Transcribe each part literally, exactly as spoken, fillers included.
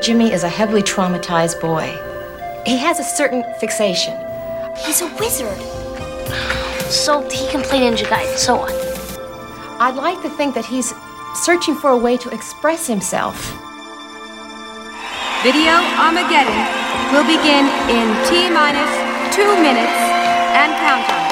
Jimmy is a heavily traumatized boy. He has a certain fixation. He's a wizard. So he can play Ninja Gaiden and so on. I'd like to think that he's searching for a way to express himself. Video Armageddon will begin in T-minus two minutes and counting.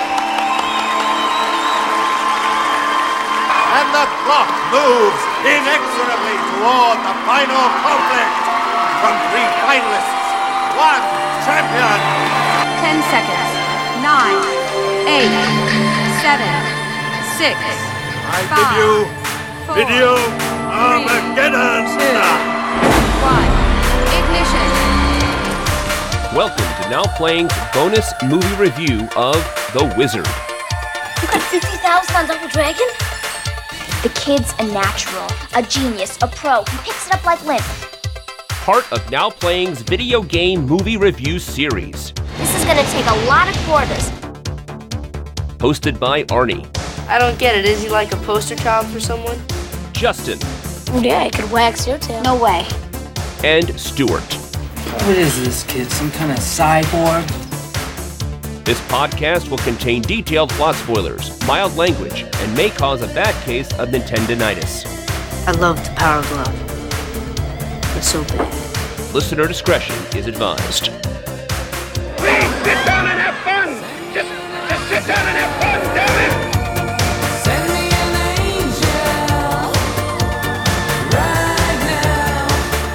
And the clock moves inexorably toward the final conflict. From three finalists, one champion. Ten seconds. Nine, eight, seven, six, I five, give you four, Video three, Armageddon. two, one. Ignition. Welcome to Now Playing's bonus movie review of The Wizard. You got fifty thousand on Double Dragon? The kid's a natural, a genius, a pro. He picks it up like lint. Part of Now Playing's video game movie review series. This is gonna take a lot of quarters. Hosted by Arnie, I don't get it. Is he like a poster child for someone? Justin, Yeah, I could wax your tail. No way. and Stuart. What is this, kid? Some kind of cyborg? This podcast will contain detailed plot spoilers, mild language, and may cause a bad case of Nintendonitis. I love the Power Glove. It's so bad. Listener discretion is advised. Please sit down and have fun. Just, just sit down and have fun, damn it. Send me an angel right now,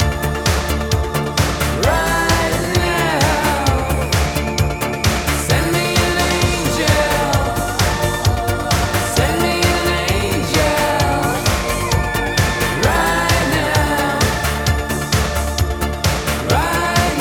right now. Send me an angel, send me an angel right now, right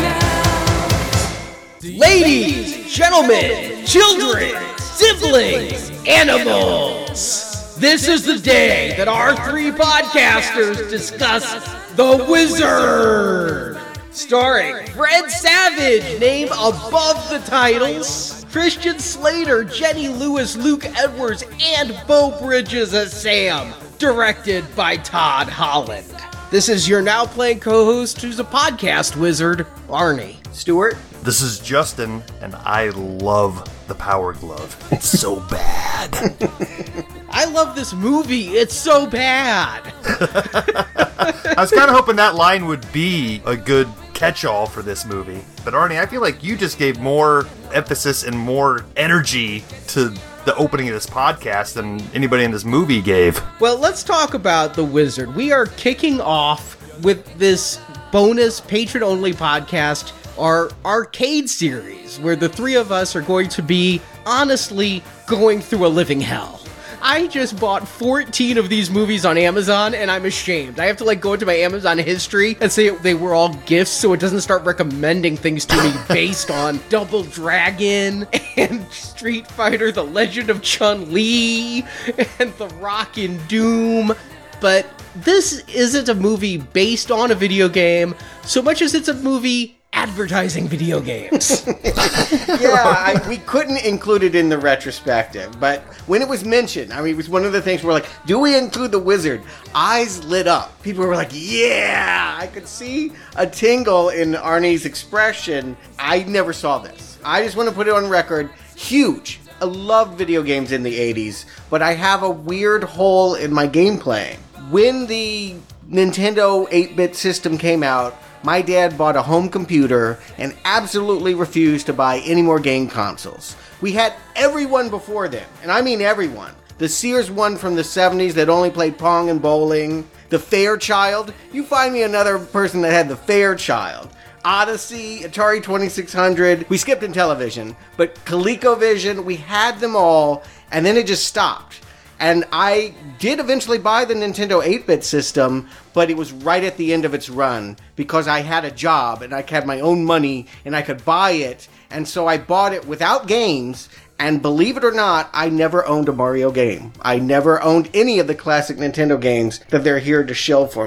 now. Ladies, gentlemen, children, siblings, animals. This is the day that our three podcasters discuss The Wizard. Starring Fred Savage, name above the titles, Christian Slater, Jenny Lewis, Luke Edwards, and Beau Bridges as Sam. Directed by Todd Holland. This is your Now Playing co-host who's a podcast wizard, Arnie. Stuart? This is Justin, and I love the Power Glove. It's so bad. I love this movie. It's so bad. I was kind of hoping that line would be a good catch-all for this movie. But Arnie, I feel like you just gave more emphasis and more energy to the opening of this podcast than anybody in this movie gave. Well, let's talk about The Wizard. We are kicking off with this bonus patron-only podcast, our arcade series, where the three of us are going to be, honestly, going through a living hell. I just bought fourteen of these movies on Amazon, and I'm ashamed. I have to, like, go into my Amazon history and say they were all gifts so it doesn't start recommending things to me based on Double Dragon and Street Fighter, The Legend of Chun-Li, and The Rock in Doom. But this isn't a movie based on a video game so much as it's a movie advertising video games. Yeah, I, we couldn't include it in the retrospective, but when it was mentioned, I mean, it was one of the things where, like, do we include The Wizard? Eyes lit up. People were like, yeah! I could see a tingle in Arnie's expression. I never saw this. I just want to put it on record. Huge. I love video games in the eighties, but I have a weird hole in my game playing. When the Nintendo eight-bit system came out, my dad bought a home computer and absolutely refused to buy any more game consoles. We had everyone before then, and I mean everyone. The Sears one from the seventies that only played Pong and bowling. The Fairchild. You find me another person that had the Fairchild. Odyssey, Atari twenty-six hundred. We skipped in television, but ColecoVision, we had them all, and then it just stopped. And I did eventually buy the Nintendo eight-bit system, but it was right at the end of its run because I had a job and I had my own money and I could buy it. And so I bought it without games. And believe it or not, I never owned a Mario game. I never owned any of the classic Nintendo games that they're here to shill for me.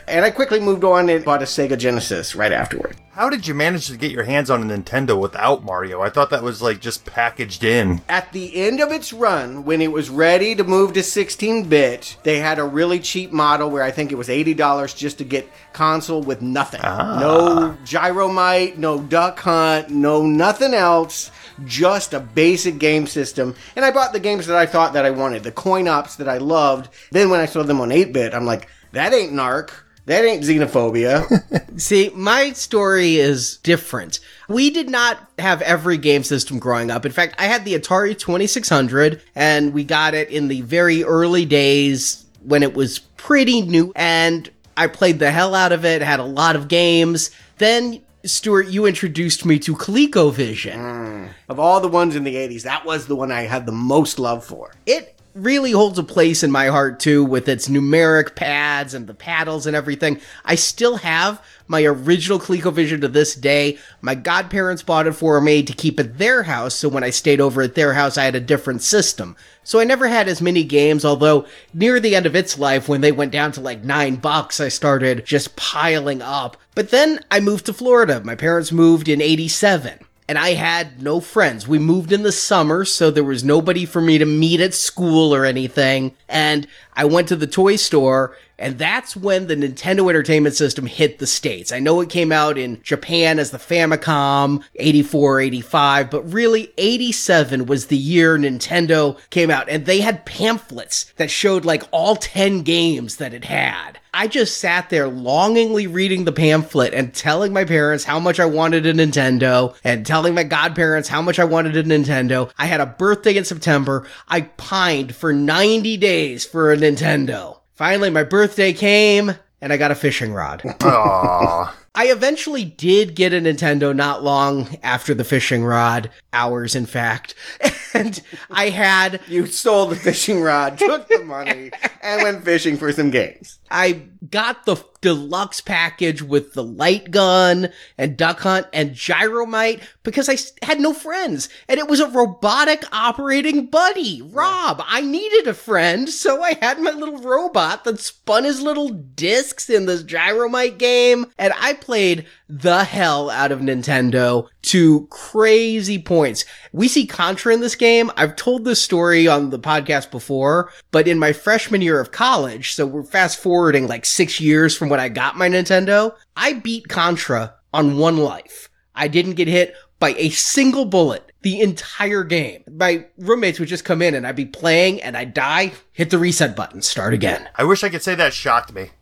And I quickly moved on and bought a Sega Genesis right afterward. How did you manage to get your hands on a Nintendo without Mario? I thought that was like just packaged in. At the end of its run, when it was ready to move to sixteen bit, they had a really cheap model where I think it was eighty dollars just to get console with nothing. Ah. No Gyromite, no Duck Hunt, no nothing else. Just a basic game system. And I bought the games that I thought that I wanted, the coin ops that I loved. Then when I saw them on eight bit, I'm like, that ain't Narc. That ain't Xenophobia. See, my story is different. We did not have every game system growing up. In fact, I had the Atari twenty-six hundred, and we got it in the very early days when it was pretty new, and I played the hell out of it, had a lot of games. Then, Stuart, you introduced me to ColecoVision. Mm. Of all the ones in the eighties, that was the one I had the most love for. It really holds a place in my heart, too, with its numeric pads and the paddles and everything. I still have my original ColecoVision to this day. My godparents bought it for me to keep at their house, so when I stayed over at their house, I had a different system. So I never had as many games, although near the end of its life, when they went down to like nine bucks, I started just piling up. But then I moved to Florida. My parents moved in eighty-seven. And I had no friends. We moved in the summer, so there was nobody for me to meet at school or anything. And I went to the toy store, and that's when the Nintendo Entertainment System hit the States. I know it came out in Japan as the Famicom, eighty-four, eighty-five, but really eighty-seven was the year Nintendo came out. And they had pamphlets that showed like all ten games that it had. I just sat there longingly reading the pamphlet and telling my parents how much I wanted a Nintendo and telling my godparents how much I wanted a Nintendo. I had a birthday in September. I pined for ninety days for a Nintendo. Finally, my birthday came and I got a fishing rod. Aww. I eventually did get a Nintendo not long after the fishing rod, hours in fact, and I had... You stole the fishing rod, took the money, and went fishing for some games. I got the deluxe package with the light gun and Duck Hunt and Gyromite because I had no friends, and it was a robotic operating buddy, Rob. I needed a friend, so I had my little robot that spun his little discs in this Gyromite game, and I played the hell out of Nintendo to crazy points. We see Contra in this game. I've told this story on the podcast before, but in my freshman year of college, so we're fast forwarding like six years from when I got my Nintendo, I beat Contra on one life. I didn't get hit by a single bullet the entire game. My roommates would just come in and I'd be playing and I'd die, hit the reset button, start again. I wish I could say that shocked me.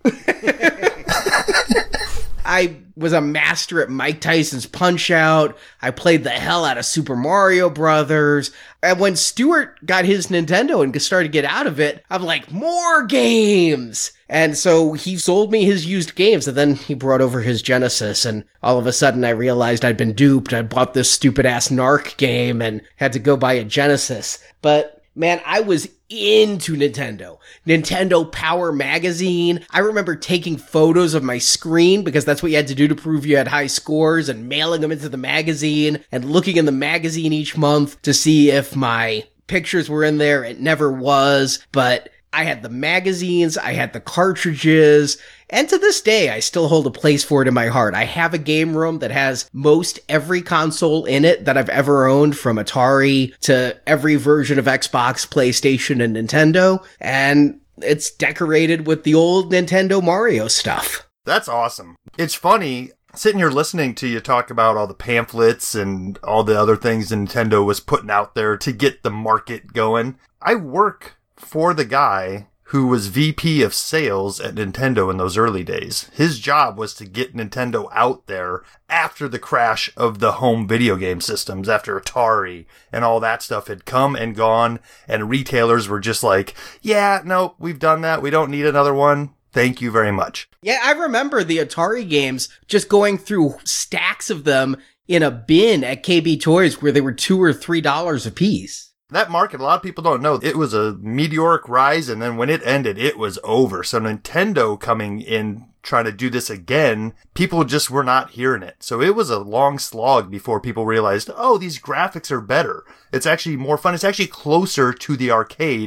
I was a master at Mike Tyson's Punch-Out. I played the hell out of Super Mario Brothers. And when Stuart got his Nintendo and started to get out of it, I'm like, more games! And so he sold me his used games, and then he brought over his Genesis, and all of a sudden I realized I'd been duped. I bought this stupid-ass Narc game and had to go buy a Genesis. But man, I was into Nintendo. Nintendo Power Magazine. I remember taking photos of my screen because that's what you had to do to prove you had high scores and mailing them into the magazine and looking in the magazine each month to see if my pictures were in there. It never was, but I had the magazines, I had the cartridges, and to this day, I still hold a place for it in my heart. I have a game room that has most every console in it that I've ever owned, from Atari to every version of Xbox, PlayStation, and Nintendo, and it's decorated with the old Nintendo Mario stuff. That's awesome. It's funny, sitting here listening to you talk about all the pamphlets and all the other things Nintendo was putting out there to get the market going. I work for the guy who was V P of sales at Nintendo in those early days. His job was to get Nintendo out there after the crash of the home video game systems, after Atari and all that stuff had come and gone, and retailers were just like, yeah, no, we've done that. We don't need another one. Thank you very much. Yeah, I remember the Atari games, just going through stacks of them in a bin at K B Toys where they were two or three dollars a piece. That market, a lot of people don't know, it was a meteoric rise, and then when it ended, it was over. So Nintendo coming in, trying to do this again, people just were not hearing it. So it was a long slog before people realized, oh, these graphics are better. It's actually more fun. It's actually closer to the arcade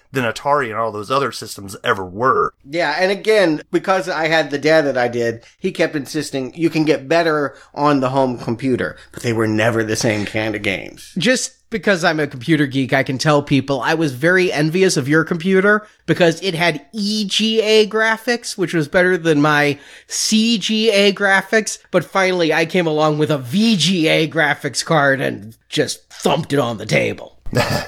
than Atari and all those other systems ever were. Yeah, and again, because I had the dad that I did, he kept insisting you can get better on the home computer, but they were never the same kind of games. Just because I'm a computer geek, I can tell people I was very envious of your computer because it had E G A graphics, which was better than my C G A graphics. But finally, I came along with a V G A graphics card and just thumped it on the table.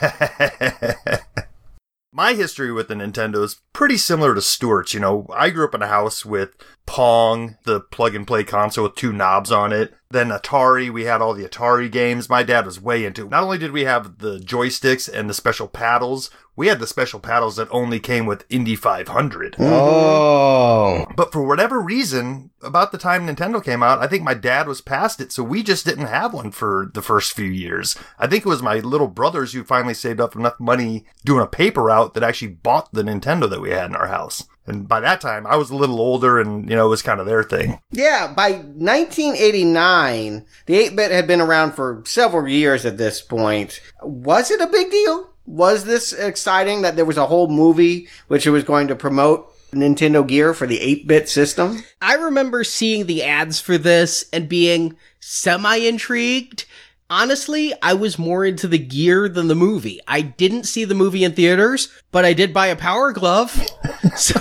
My history with the Nintendo is pretty similar to Stuart's. You know, I grew up in a house with Pong, the plug-and-play console with two knobs on it. Then Atari, we had all the Atari games. My dad was way into it. Not only did we have the joysticks and the special paddles, we had the special paddles that only came with Indy five hundred. Oh. But for whatever reason, about the time Nintendo came out, I think my dad was past it, so we just didn't have one for the first few years. I think it was my little brothers who finally saved up enough money doing a paper route that actually bought the Nintendo that we had in our house. And by that time, I was a little older and, you know, it was kind of their thing. Yeah, by nineteen eighty-nine, the eight-bit had been around for several years at this point. Was it a big deal? Was this exciting that there was a whole movie which was going to promote Nintendo Gear for the eight-bit system? I remember seeing the ads for this and being semi-intrigued. Honestly, I was more into the gear than the movie. I didn't see the movie in theaters, but I did buy a Power Glove. So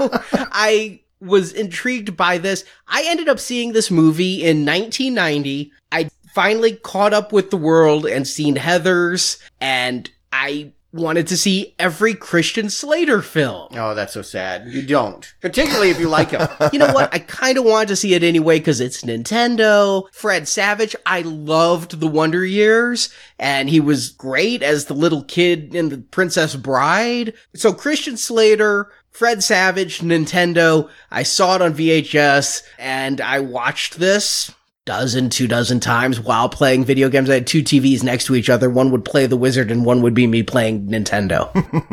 I was intrigued by this. I ended up seeing this movie in nineteen ninety. I finally caught up with the world and seen Heathers, and I wanted to see every Christian Slater film. Oh, that's so sad. You don't. Particularly if you like him. You know what? I kind of wanted to see it anyway because it's Nintendo. Fred Savage, I loved the Wonder Years, and he was great as the little kid in The Princess Bride. So Christian Slater, Fred Savage, Nintendo, I saw it on V H S, and I watched this dozen, two dozen times while playing video games. I had two T Vs next to each other. One would play The Wizard and one would be me playing Nintendo.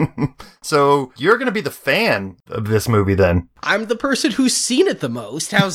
So you're going to be the fan of this movie then? I'm the person who's seen it the most. How's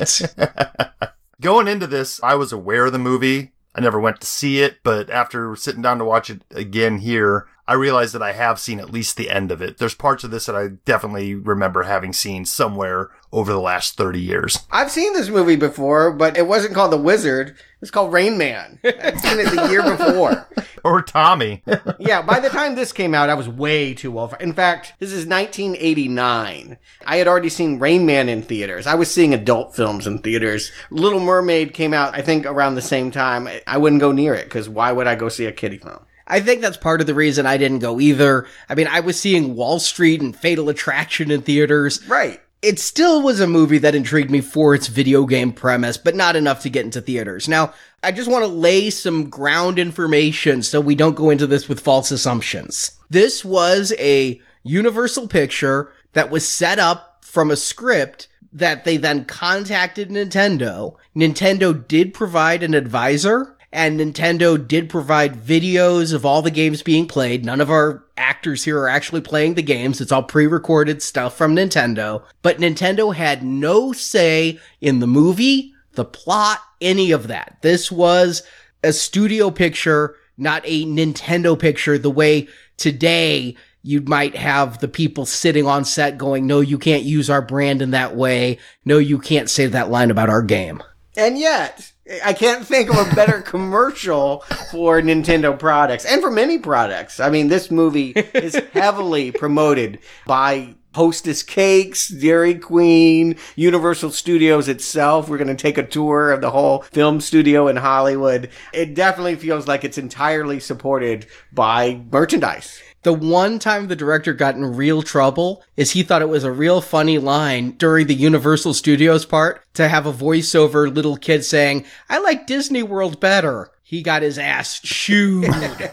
that? Going into this, I was aware of the movie. I never went to see it, but after sitting down to watch it again here, I realized that I have seen at least the end of it. There's parts of this that I definitely remember having seen somewhere over the last thirty years. I've seen this movie before, but it wasn't called The Wizard. It's called Rain Man. I've seen it the year before. Or Tommy. Yeah, by the time this came out, I was way too old. In fact, this is nineteen eighty-nine. I had already seen Rain Man in theaters. I was seeing adult films in theaters. Little Mermaid came out, I think, around the same time. I wouldn't go near it, because why would I go see a kiddie film? I think that's part of the reason I didn't go either. I mean, I was seeing Wall Street and Fatal Attraction in theaters. Right. It still was a movie that intrigued me for its video game premise, but not enough to get into theaters. Now, I just want to lay some ground information so we don't go into this with false assumptions. This was a Universal picture that was set up from a script that they then contacted Nintendo. Nintendo did provide an advisor, and Nintendo did provide videos of all the games being played. None of our actors here are actually playing the games. It's all pre-recorded stuff from Nintendo. But Nintendo had no say in the movie, the plot, any of that. This was a studio picture, not a Nintendo picture, the way today you might have the people sitting on set going, no, you can't use our brand in that way. No, you can't say that line about our game. And yet, I can't think of a better commercial for Nintendo products and for many products. I mean, this movie is heavily promoted by Hostess Cakes, Dairy Queen, Universal Studios itself. We're going to take a tour of the whole film studio in Hollywood. It definitely feels like it's entirely supported by merchandise. The one time the director got in real trouble is he thought it was a real funny line during the Universal Studios part to have a voiceover little kid saying, I like Disney World better. He got his ass chewed.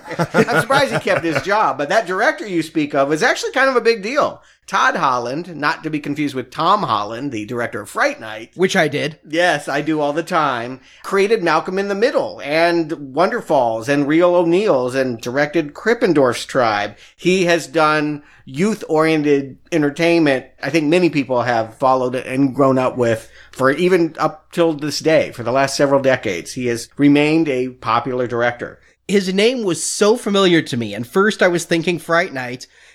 I'm surprised he kept his job, but that director you speak of is actually kind of a big deal. Todd Holland, not to be confused with Tom Holland, the director of Fright Night. Which I did. Yes, I do all the time. Created Malcolm in the Middle and Wonderfalls and Real O'Neills and directed Krippendorf's Tribe. He has done youth-oriented entertainment. I think many people have followed and grown up with for even up till this day. For the last several decades, he has remained a popular director. His name was so familiar to me, and first I was thinking Fright Night.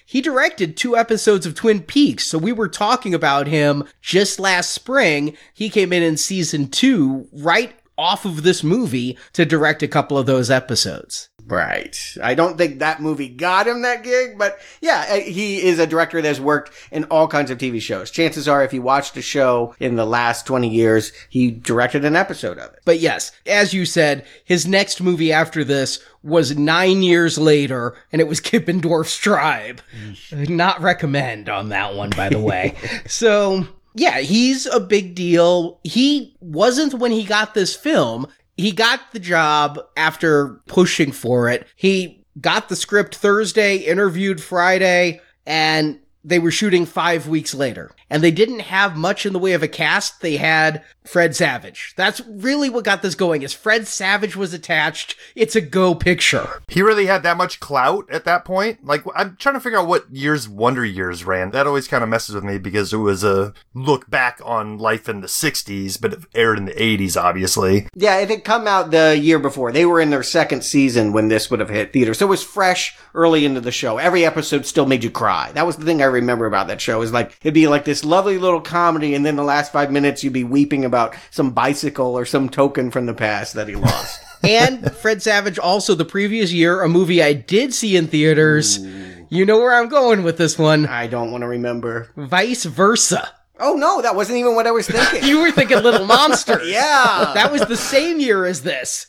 he directed two episodes of Twin Peaks, so we were talking about him just last spring. He came in in season two, right off of this movie, to direct a couple of those episodes. Right. I don't think that movie got him that gig, but yeah, he is a director that's worked in all kinds of T V shows. Chances are, if he watched a show in the last twenty years, he directed an episode of it. But yes, as you said, his next movie after this was nine years later, and it was Kippendorf's Tribe. Not recommend on that one, by the way. So, yeah, he's a big deal. He wasn't when he got this film. He got the job after pushing for it. He got the script Thursday, interviewed Friday, and they were shooting five weeks later. And they didn't have much in the way of a cast. They had Fred Savage. That's really what got this going, is Fred Savage was attached. It's a go picture. He really had that much clout at that point? Like, I'm trying to figure out what years Wonder Years ran. That always kind of messes with me because it was a look back on life in the sixties, but it aired in the eighties, obviously. Yeah, it had come out the year before. They were in their second season when this would have hit theaters. So it was fresh early into the show. Every episode still made you cry. That was the thing I remember about that show, is like, it'd be like this lovely little comedy, and then the last five minutes you'd be weeping about some bicycle or some token from the past that he lost. And Fred Savage also, the previous year, a movie I did see in theaters. Ooh. You know where I'm going with this one. I don't want to remember. Vice Versa. Oh, no, that wasn't even what I was thinking. You were thinking Little Monsters. Yeah. That was the same year as this.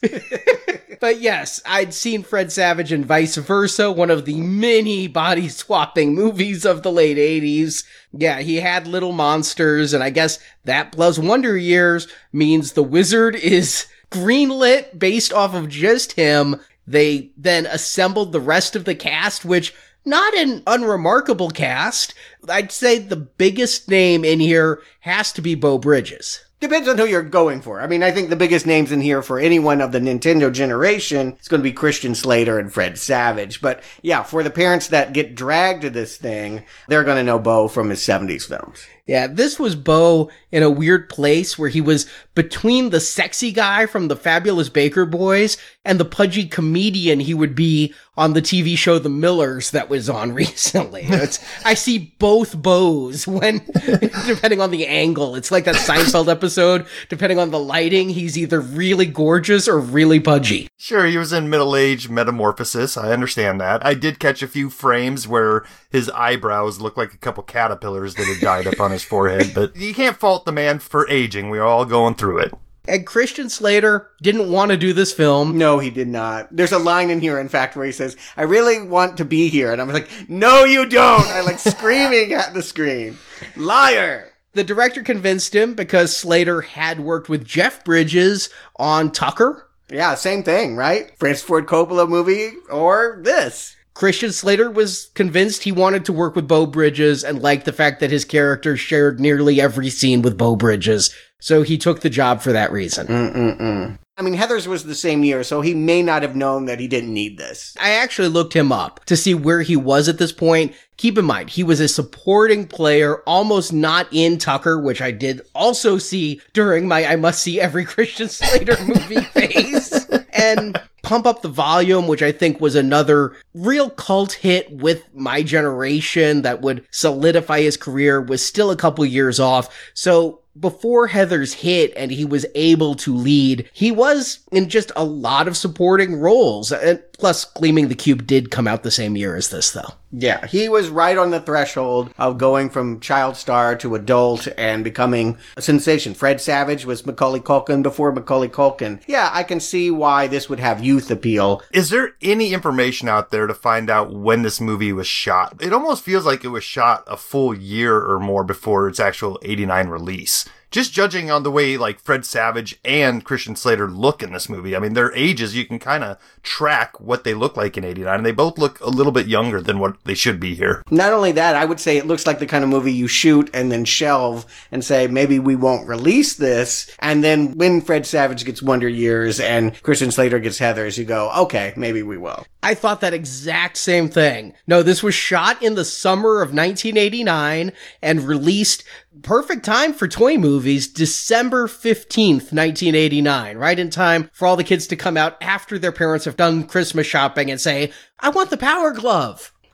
But yes, I'd seen Fred Savage in Vice Versa, one of the many body-swapping movies of the late eighties. Yeah, he had Little Monsters, and I guess that plus Wonder Years means The Wizard is greenlit based off of just him. They then assembled the rest of the cast, which... not an unremarkable cast. I'd say the biggest name in here has to be Beau Bridges. Depends on who you're going for. I mean, I think the biggest names in here for anyone of the Nintendo generation is going to be Christian Slater and Fred Savage. But yeah, for the parents that get dragged to this thing, they're going to know Beau from his seventies films. Yeah, this was Beau in a weird place where he was between the sexy guy from the Fabulous Baker Boys and the pudgy comedian he would be on the T V show The Millers that was on recently. It's, I see both Beaus when, depending on the angle. It's like that Seinfeld episode. Depending on the lighting, he's either really gorgeous or really pudgy. Sure, he was in middle-age metamorphosis. I understand that. I did catch a few frames where his eyebrows looked like a couple caterpillars that had died up on his forehead, but you can't fault the man for aging. We're all going through it. And Christian Slater didn't want to do this film. No, he did not. There's a line in here, in fact, where he says, I really want to be here. And I'm like, no, you don't. I like screaming at the screen. Liar. The director convinced him because Slater had worked with Jeff Bridges on Tucker. Yeah, same thing, right? Francis Ford Coppola movie or this. Christian Slater was convinced he wanted to work with Beau Bridges and liked the fact that his character shared nearly every scene with Beau Bridges. So he took the job for that reason. Mm-mm-mm. I mean, Heathers was the same year, so he may not have known that he didn't need this. I actually looked him up to see where he was at this point. Keep in mind, he was a supporting player, almost not in Tucker, which I did also see during my I must see every Christian Slater movie phase. And Pump Up the Volume, which I think was another real cult hit with my generation that would solidify his career, was still a couple years off. So before Heathers hit and he was able to lead, he was in just a lot of supporting roles. And plus, Gleaming the Cube did come out the same year as this, though. Yeah, he was right on the threshold of going from child star to adult and becoming a sensation. Fred Savage was Macaulay Culkin before Macaulay Culkin. Yeah, I can see why this would have youth appeal. Is there any information out there to find out when this movie was shot? It almost feels like it was shot a full year or more before its actual eighty-nine release. Just judging on the way, like, Fred Savage and Christian Slater look in this movie. I mean, their ages, you can kind of track what they look like in eighty-nine, and they both look a little bit younger than what they should be here. Not only that, I would say it looks like the kind of movie you shoot and then shelve and say, maybe we won't release this. And then when Fred Savage gets Wonder Years and Christian Slater gets Heathers, you go, okay, maybe we will. I thought that exact same thing. No, this was shot in the summer of nineteen eighty-nine and released perfect time for toy movies, December fifteenth, nineteen eighty-nine, right in time for all the kids to come out after their parents have done Christmas shopping and say, I want the Power Glove.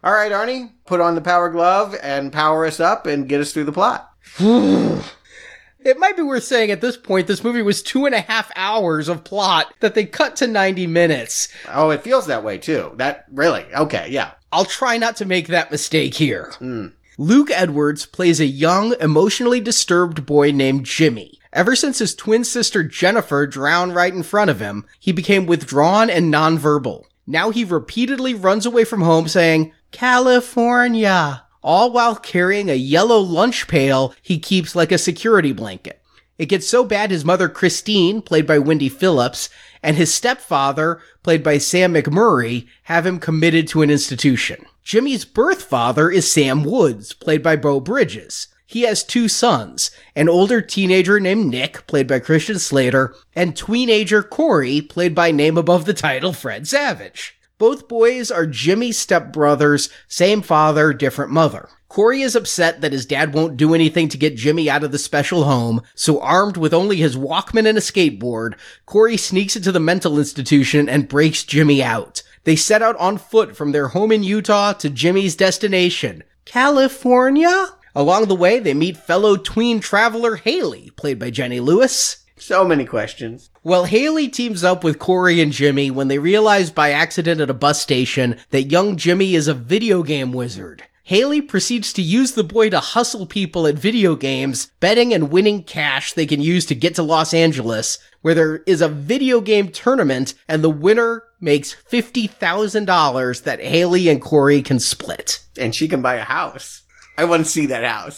All right, Arnie, put on the power glove and power us up and get us through the plot. It might be worth saying at this point, this movie was two and a half hours of plot that they cut to ninety minutes. Oh, it feels that way, too. That, really? Okay, yeah. I'll try not to make that mistake here. Mm. Luke Edwards plays a young, emotionally disturbed boy named Jimmy. Ever since his twin sister Jennifer drowned right in front of him, he became withdrawn and nonverbal. Now he repeatedly runs away from home saying, California, all while carrying a yellow lunch pail he keeps like a security blanket. It gets so bad his mother Christine, played by Wendy Phillips, and his stepfather, played by Sam McMurray, have him committed to an institution. Jimmy's birth father is Sam Woods, played by Beau Bridges. He has two sons, an older teenager named Nick, played by Christian Slater, and tweenager Corey, played by name above the title Fred Savage. Both boys are Jimmy's stepbrothers, same father, different mother. Corey is upset that his dad won't do anything to get Jimmy out of the special home, so armed with only his Walkman and a skateboard, Corey sneaks into the mental institution and breaks Jimmy out. They set out on foot from their home in Utah to Jimmy's destination, California? Along the way, they meet fellow tween traveler Haley, played by Jenny Lewis. So many questions. Well, Haley teams up with Corey and Jimmy when they realize by accident at a bus station that young Jimmy is a video game wizard. Haley proceeds to use the boy to hustle people at video games, betting and winning cash they can use to get to Los Angeles, where there is a video game tournament and the winner makes fifty thousand dollars that Haley and Corey can split. And she can buy a house. I want to see that house.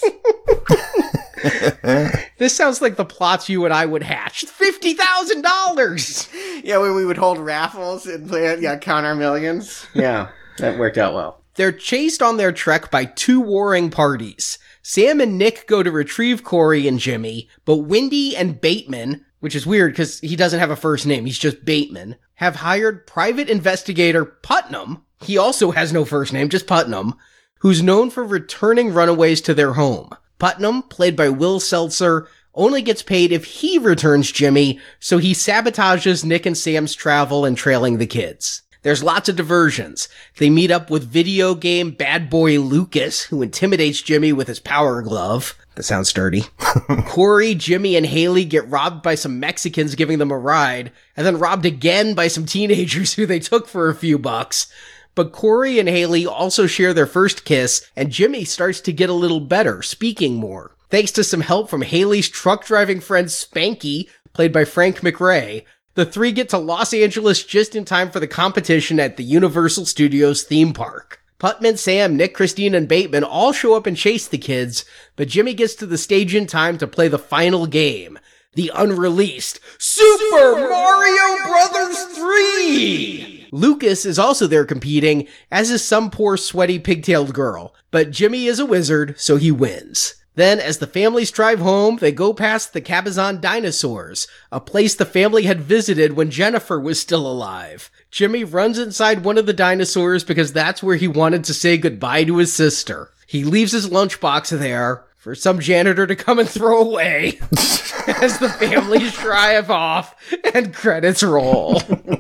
This sounds like the plots you and I would hatch. fifty thousand dollars! Yeah, when we would hold raffles and play, yeah, count our millions. Yeah, that worked out well. They're chased on their trek by two warring parties. Sam and Nick go to retrieve Corey and Jimmy, but Wendy and Bateman, which is weird because he doesn't have a first name, he's just Bateman, have hired private investigator Putnam, he also has no first name, just Putnam, who's known for returning runaways to their home. Putnam, played by Will Seltzer, only gets paid if he returns Jimmy, so he sabotages Nick and Sam's travel and trailing the kids. There's lots of diversions. They meet up with video game bad boy Lucas, who intimidates Jimmy with his power glove. That sounds dirty. Corey, Jimmy, and Haley get robbed by some Mexicans giving them a ride, and then robbed again by some teenagers who they took for a few bucks. But Corey and Haley also share their first kiss, and Jimmy starts to get a little better, speaking more. Thanks to some help from Haley's truck-driving friend Spanky, played by Frank McRae, the three get to Los Angeles just in time for the competition at the Universal Studios theme park. Putman, Sam, Nick, Christine, and Bateman all show up and chase the kids, but Jimmy gets to the stage in time to play the final game, the unreleased Super Mario Brothers three! Lucas is also there competing, as is some poor sweaty pigtailed girl, but Jimmy is a wizard, so he wins. Then, as the families drive home, they go past the Cabazon Dinosaurs, a place the family had visited when Jennifer was still alive. Jimmy runs inside one of the dinosaurs because that's where he wanted to say goodbye to his sister. He leaves his lunchbox there for some janitor to come and throw away as the families drive off and credits roll.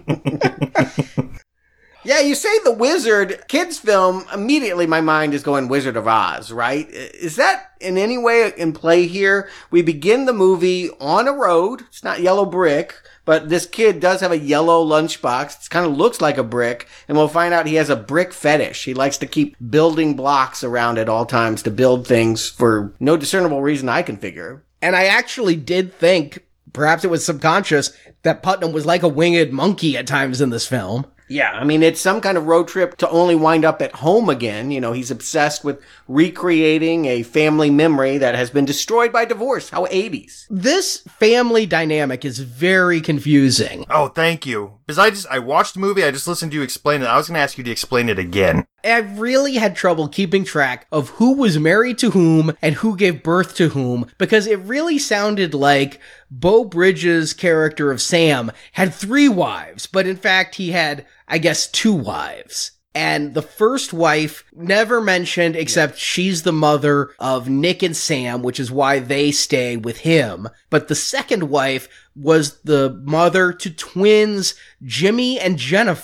Yeah, you say The Wizard, kids film, immediately my mind is going Wizard of Oz, right? Is that in any way in play here? We begin the movie on a road. It's not yellow brick, but this kid does have a yellow lunchbox. It kind of looks like a brick, and we'll find out he has a brick fetish. He likes to keep building blocks around at all times to build things for no discernible reason I can figure. And I actually did think, perhaps it was subconscious, that Putnam was like a winged monkey at times in this film. Yeah, I mean, it's some kind of road trip to only wind up at home again. You know, he's obsessed with recreating a family memory that has been destroyed by divorce. How eighties. This family dynamic is very confusing. Oh, thank you. Because I just, I watched the movie, I just listened to you explain it. I was going to ask you to explain it again. I really had trouble keeping track of who was married to whom and who gave birth to whom, because it really sounded like Beau Bridges' character of Sam had three wives, but in fact he had, I guess, two wives. And the first wife never mentioned, except she's the mother of Nick and Sam, which is why they stay with him. But the second wife was the mother to twins Jimmy and Jennifer,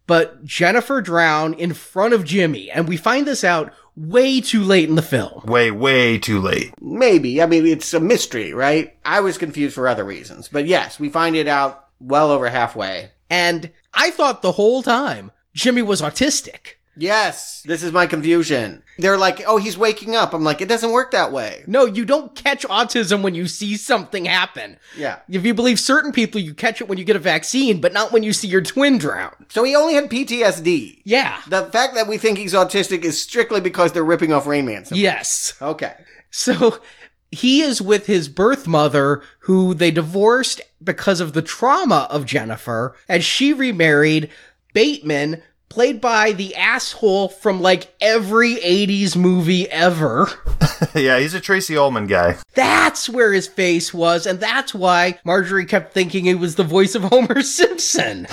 but Jennifer drowned in front of Jimmy, and we find this out way too late in the film. Way, way too late. Maybe. I mean, it's a mystery, right? I was confused for other reasons. But yes, we find it out well over halfway. And I thought the whole time Jimmy was autistic. Yes, this is my confusion. They're like, oh, he's waking up. I'm like, it doesn't work that way. No, you don't catch autism when you see something happen. Yeah. If you believe certain people, you catch it when you get a vaccine, but not when you see your twin drown. So he only had P T S D. Yeah. The fact that we think he's autistic is strictly because they're ripping off Rain Man symbols. Yes. Okay. So he is with his birth mother, who they divorced because of the trauma of Jennifer, and she remarried Bateman, played by the asshole from, like, every eighties movie ever. Yeah, he's a Tracy Ullman guy. That's where his face was, and that's why Marjorie kept thinking he was the voice of Homer Simpson.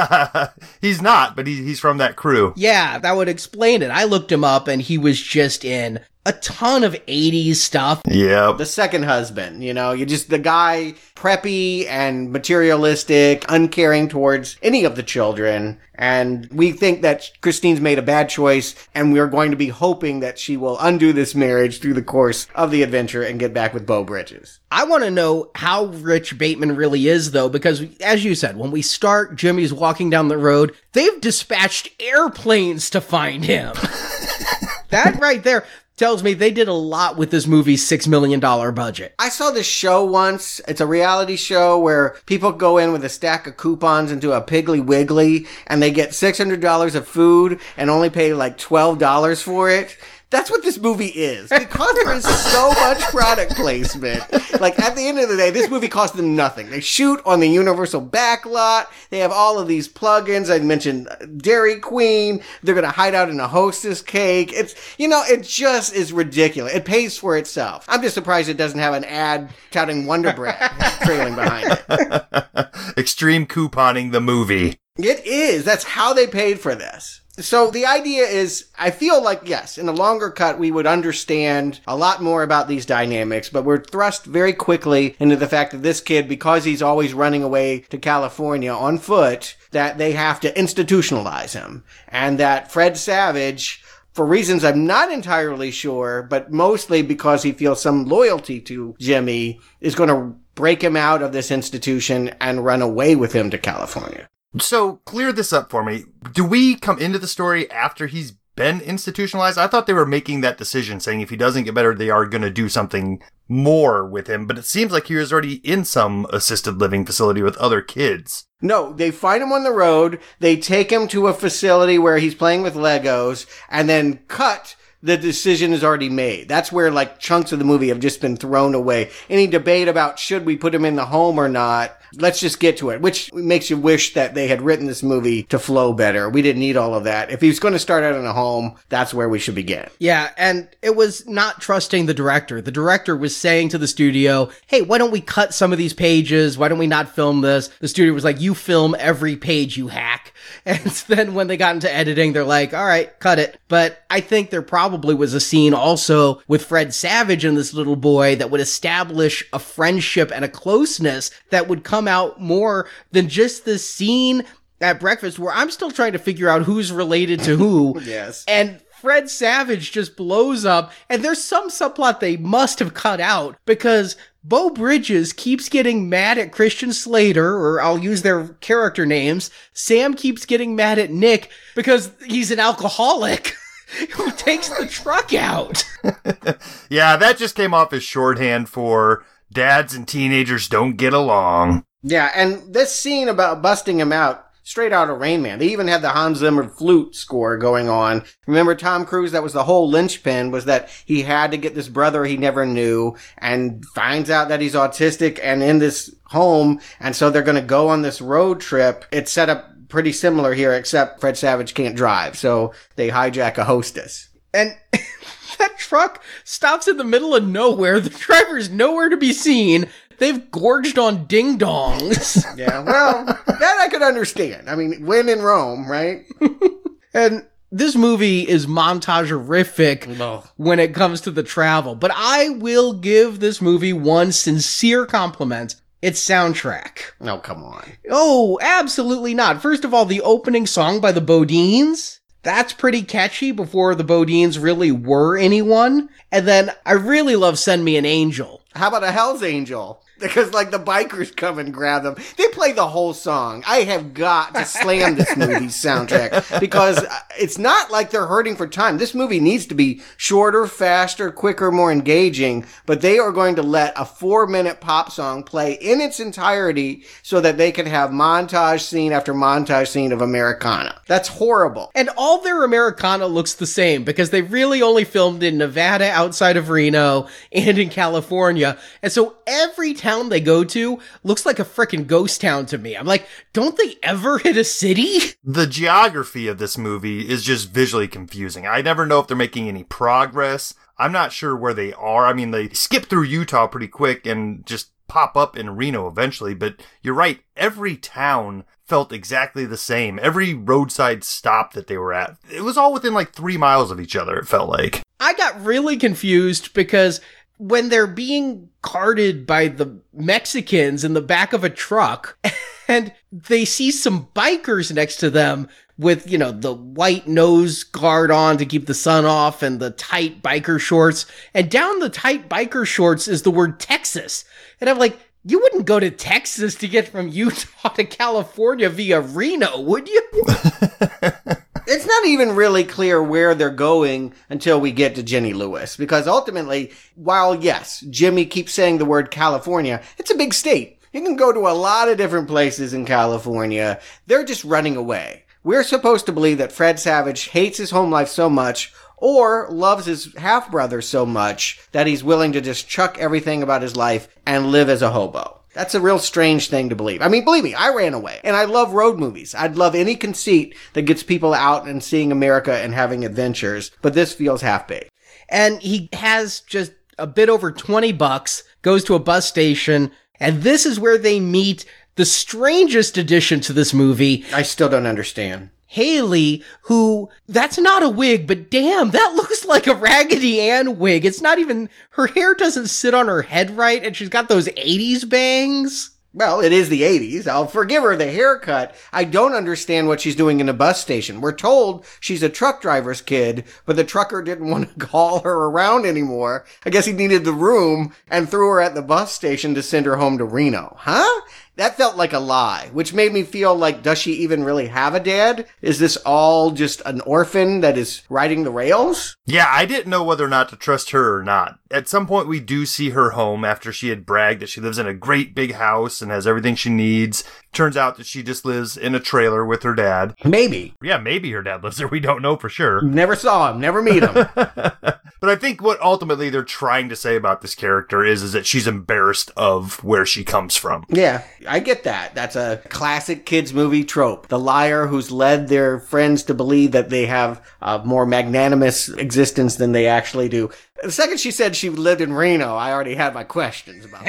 He's not, but he, he's from that crew. Yeah, that would explain it. I looked him up, and he was just in a ton of eighties stuff. Yep. The second husband, you know, you just, the guy, preppy and materialistic, uncaring towards any of the children. And we think that Christine's made a bad choice, and we're going to be hoping that she will undo this marriage through the course of the adventure and get back with Beau Bridges. I want to know how rich Bateman really is, though, because, as you said, when we start, Jimmy's walking down the road, they've dispatched airplanes to find him. That right there tells me they did a lot with this movie's six million dollars budget. I saw this show once. It's a reality show where people go in with a stack of coupons into a Piggly Wiggly, and they get six hundred dollars of food and only pay like twelve dollars for it. That's what this movie is. Because there is so much product placement. Like, at the end of the day, this movie cost them nothing. They shoot on the Universal backlot. They have all of these plugins. I mentioned Dairy Queen. They're going to hide out in a Hostess cake. It's, you know, it just is ridiculous. It pays for itself. I'm just surprised it doesn't have an ad touting Wonder Bread trailing behind it. Extreme couponing the movie. It is. That's how they paid for this. So the idea is, I feel like, yes, in a longer cut, we would understand a lot more about these dynamics, but we're thrust very quickly into the fact that this kid, because he's always running away to California on foot, that they have to institutionalize him. And that Fred Savage, for reasons I'm not entirely sure, but mostly because he feels some loyalty to Jimmy, is going to break him out of this institution and run away with him to California. So, clear this up for me. Do we come into the story after he's been institutionalized? I thought they were making that decision, saying if he doesn't get better, they are going to do something more with him. But it seems like he was already in some assisted living facility with other kids. No, they find him on the road, they take him to a facility where he's playing with Legos, and then cut. The decision is already made. That's where, like, chunks of the movie have just been thrown away. Any debate about should we put him in the home or not, let's just get to it, which makes you wish that they had written this movie to flow better. We didn't need all of that. If he's going to start out in a home, that's where we should begin. Yeah, and it was not trusting the director. The director was saying to the studio, hey, why don't we cut some of these pages? Why don't we not film this? The studio was like, you film every page, you hack. And then when they got into editing, they're like, all right, cut it. But I think there probably was a scene also with Fred Savage and this little boy that would establish a friendship and a closeness that would come out more than just this scene at breakfast where I'm still trying to figure out who's related to who. Yes. And Fred Savage just blows up, and there's some subplot they must have cut out because Beau Bridges keeps getting mad at Christian Slater, or I'll use their character names. Sam keeps getting mad at Nick because he's an alcoholic who takes the truck out. Yeah, that just came off as shorthand for dads and teenagers don't get along. Yeah, and this scene about busting him out, straight out of Rain Man. They even had the Hans Zimmer flute score going on. Remember Tom Cruise? That was the whole linchpin, was that he had to get this brother he never knew and finds out that he's autistic and in this home. And so they're going to go on this road trip. It's set up pretty similar here, except Fred Savage can't drive. So they hijack a Hostess. And that truck stops in the middle of nowhere. The driver's nowhere to be seen. They've gorged on ding-dongs. Yeah, well, that I could understand. I mean, when in Rome, right? And this movie is montage-horrific oh. when it comes to the travel. But I will give this movie one sincere compliment. its soundtrack. No, come on. Oh, absolutely not. First of all, the opening song by the Bodines, that's pretty catchy before the Bodines really were anyone. And then I really love Send Me an Angel. How about a Hell's Angel? Because, like, the bikers come and grab them. They play the whole song. I have got to slam this movie's soundtrack because it's not like they're hurting for time. This movie needs to be shorter, faster, quicker, more engaging, but they are going to let a four-minute pop song play in its entirety so that they can have montage scene after montage scene of Americana. That's horrible. And all their Americana looks the same because they really only filmed in Nevada outside of Reno and in California. And so every town they go to looks like a frickin' ghost town to me. I'm like, don't they ever hit a city? The geography of this movie is just visually confusing. I never know if they're making any progress. I'm not sure where they are. I mean, they skip through Utah pretty quick and just pop up in Reno eventually, but you're right. Every town felt exactly the same. Every roadside stop that they were at, it was all within like three miles of each other, it felt like. I got really confused because when they're being carted by the Mexicans in the back of a truck and they see some bikers next to them with, you know, the white nose guard on to keep the sun off and the tight biker shorts, and down the tight biker shorts is the word Texas. And I'm like, you wouldn't go to Texas to get from Utah to California via Reno, would you? It's not even really clear where they're going until we get to Jenny Lewis. Because ultimately, while yes, Jimmy keeps saying the word California, it's a big state. You can go to a lot of different places in California. They're just running away. We're supposed to believe that Fred Savage hates his home life so much or loves his half-brother so much that he's willing to just chuck everything about his life and live as a hobo. That's a real strange thing to believe. I mean, believe me, I ran away. And I love road movies. I'd love any conceit that gets people out and seeing America and having adventures. But this feels half-baked. And he has just a bit over twenty bucks, goes to a bus station, and this is where they meet the strangest addition to this movie. I still don't understand. Haley, who, that's not a wig, but damn, that looks like a Raggedy Ann wig. It's not even, her hair doesn't sit on her head right, and she's got those eighties bangs. Well, it is the eighties. I'll forgive her the haircut. I don't understand what she's doing in a bus station. We're told she's a truck driver's kid, but the trucker didn't want to haul her around anymore. I guess he needed the room and threw her at the bus station to send her home to Reno. Huh? That felt like a lie, which made me feel like, does she even really have a dad? Is this all just an orphan that is riding the rails? Yeah, I didn't know whether or not to trust her or not. At some point, we do see her home after she had bragged that she lives in a great big house and has everything she needs. Turns out that she just lives in a trailer with her dad. Maybe. Yeah, maybe her dad lives there. We don't know for sure. Never saw him. Never meet him. But I think what ultimately they're trying to say about this character is, is that she's embarrassed of where she comes from. Yeah, I get that. That's a classic kids movie trope. The liar who's led their friends to believe that they have a more magnanimous existence than they actually do. The second she said she lived in Reno, I already had my questions about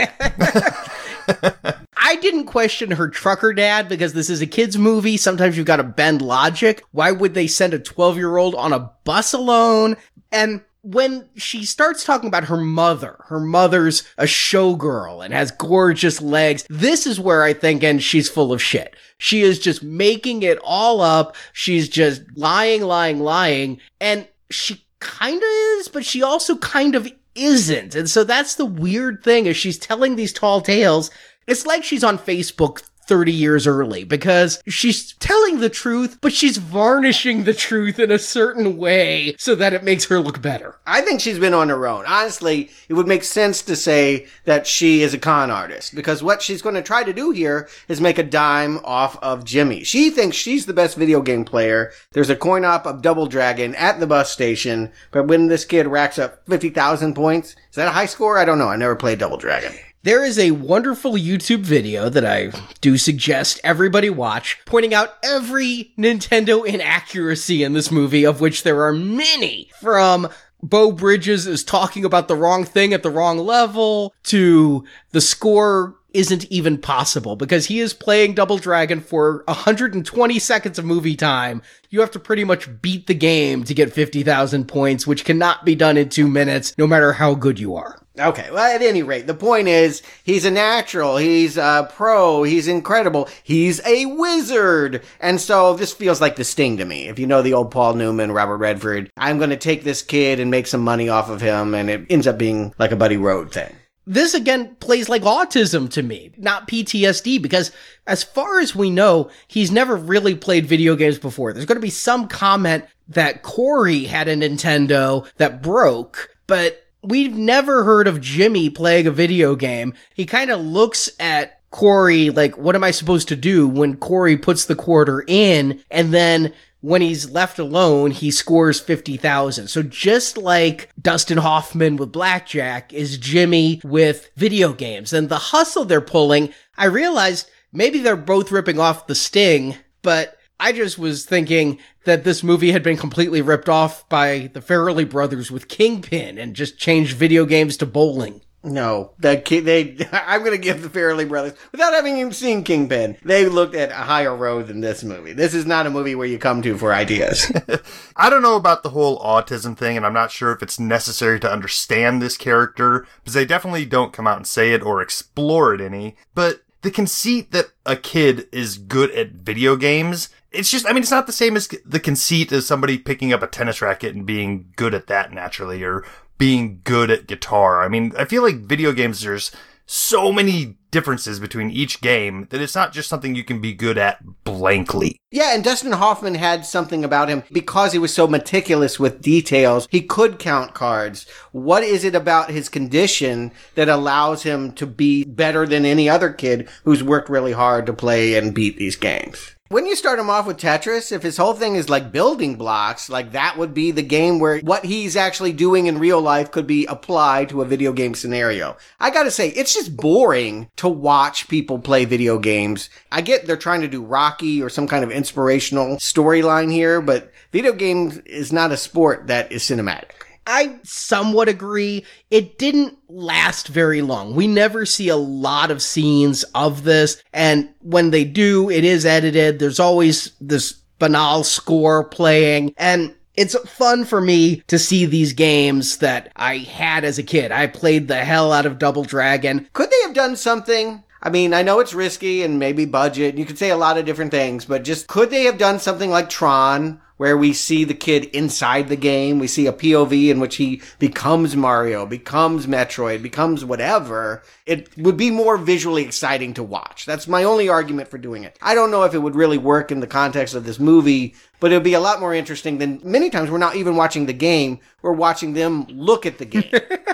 it. I didn't question her trucker dad because this is a kid's movie. Sometimes you've got to bend logic. Why would they send a twelve-year-old on a bus alone? And when she starts talking about her mother, her mother's a showgirl and has gorgeous legs, this is where I think, and she's full of shit. She is just making it all up. She's just lying, lying, lying. And she kind of is, but she also kind of isn't. And so that's the weird thing, is she's telling these tall tales. It's like she's on Facebook thirty years early, because she's telling the truth, but she's varnishing the truth in a certain way so that it makes her look better. I think she's been on her own. Honestly, it would make sense to say that she is a con artist, because what she's going to try to do here is make a dime off of Jimmy. She thinks she's the best video game player. There's a coin op of Double Dragon at the bus station, but when this kid racks up fifty thousand points, is that a high score? I don't know. I never played Double Dragon. There is a wonderful YouTube video that I do suggest everybody watch, pointing out every Nintendo inaccuracy in this movie, of which there are many. From Beau Bridges is talking about the wrong thing at the wrong level, to the score isn't even possible, because he is playing Double Dragon for one hundred twenty seconds of movie time. You have to pretty much beat the game to get fifty thousand points, which cannot be done in two minutes, no matter how good you are. Okay, well, at any rate, the point is, he's a natural, he's a pro, he's incredible, he's a wizard. And so this feels like The Sting to me. If you know the old Paul Newman, Robert Redford, I'm going to take this kid and make some money off of him, and it ends up being like a Buddy Road thing. This, again, plays like autism to me, not P T S D, because as far as we know, he's never really played video games before. There's going to be some comment that Corey had a Nintendo that broke, but we've never heard of Jimmy playing a video game. He kind of looks at Corey like, what am I supposed to do when Corey puts the quarter in? And then when he's left alone, he scores fifty thousand. So just like Dustin Hoffman with blackjack is Jimmy with video games. And the hustle they're pulling, I realized maybe they're both ripping off The Sting, but I just was thinking that this movie had been completely ripped off by the Farrelly brothers with Kingpin and just changed video games to bowling. No, that kid, they, I'm going to give the Farrelly brothers, without having even seen Kingpin, they looked at a higher road than this movie. This is not a movie where you come to for ideas. I don't know about the whole autism thing, and I'm not sure if it's necessary to understand this character, because they definitely don't come out and say it or explore it any, but the conceit that a kid is good at video games, it's just, I mean, it's not the same as the conceit as somebody picking up a tennis racket and being good at that naturally, or being good at guitar. I mean, I feel like video games, there's so many differences between each game that it's not just something you can be good at blankly. Yeah, and Dustin Hoffman had something about him because he was so meticulous with details. He could count cards. What is it about his condition that allows him to be better than any other kid who's worked really hard to play and beat these games? When you start him off with Tetris, if his whole thing is like building blocks, like that would be the game where what he's actually doing in real life could be applied to a video game scenario. I gotta say, it's just boring to watch people play video games. I get they're trying to do Rocky or some kind of inspirational storyline here, but video games is not a sport that is cinematic. I somewhat agree. It didn't last very long. We never see a lot of scenes of this, and when they do, it is edited. There's always this banal score playing, and it's fun for me to see these games that I had as a kid. I played the hell out of Double Dragon. Could they have done something? I mean, I know it's risky and maybe budget. You could say a lot of different things, but just could they have done something like Tron, where we see the kid inside the game? We see a P O V in which he becomes Mario, becomes Metroid, becomes whatever. It would be more visually exciting to watch. That's my only argument for doing it. I don't know if it would really work in the context of this movie, but it would be a lot more interesting than many times we're not even watching the game. We're watching them look at the game.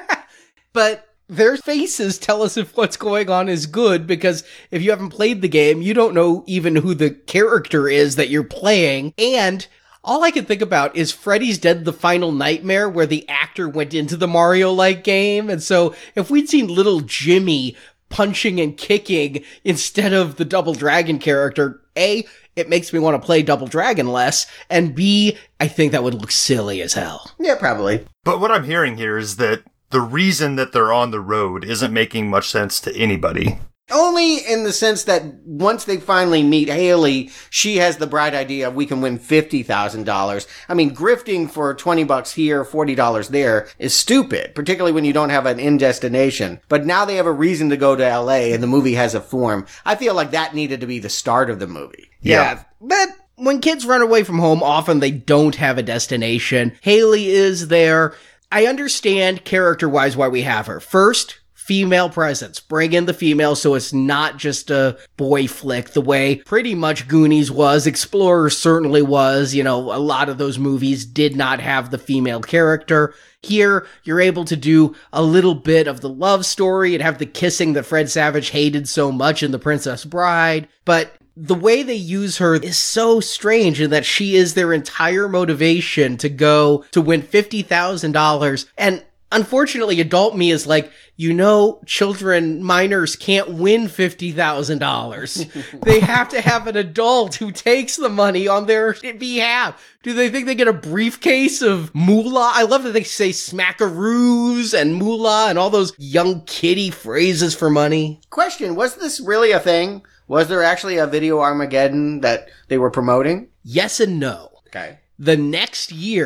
But their faces tell us if what's going on is good, because if you haven't played the game, you don't know even who the character is that you're playing. And all I can think about is Freddy's Dead: The Final Nightmare, where the actor went into the Mario-like game. And so if we'd seen little Jimmy punching and kicking instead of the Double Dragon character, A, it makes me want to play Double Dragon less, and B, I think that would look silly as hell. Yeah, probably. But what I'm hearing here is that the reason that they're on the road isn't making much sense to anybody. Only in the sense that once they finally meet Haley, she has the bright idea of we can win fifty thousand dollars. I mean, grifting for twenty bucks here, forty dollars there is stupid, particularly when you don't have an end destination. But now they have a reason to go to L A and the movie has a form. I feel like that needed to be the start of the movie. Yeah, yeah. But when kids run away from home, often they don't have a destination. Haley is there. I understand character-wise why we have her. First, female presence. Bring in the female so it's not just a boy flick the way pretty much Goonies was. Explorer certainly was. You know, a lot of those movies did not have the female character. Here, you're able to do a little bit of the love story and have the kissing that Fred Savage hated so much in The Princess Bride. But the way they use her is so strange in that she is their entire motivation to go to win fifty thousand dollars. And unfortunately, adult me is like, you know, children, minors can't win fifty thousand dollars. They have to have an adult who takes the money on their behalf. Do they think they get a briefcase of moolah? I love that they say smackaroos and moolah and all those young kiddie phrases for money. Question, was this really a thing? Was there actually a video Armageddon that they were promoting? Yes and no. Okay. The next year,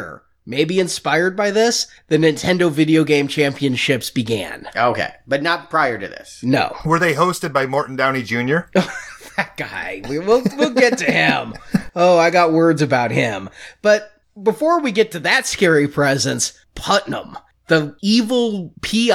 maybe inspired by this, the Nintendo Video Game Championships began. Okay, but not prior to this. No. Were they hosted by Morton Downey Junior? That guy. We, we'll, we'll get to him. Oh, I got words about him. But before we get to that scary presence, Putnam, the evil P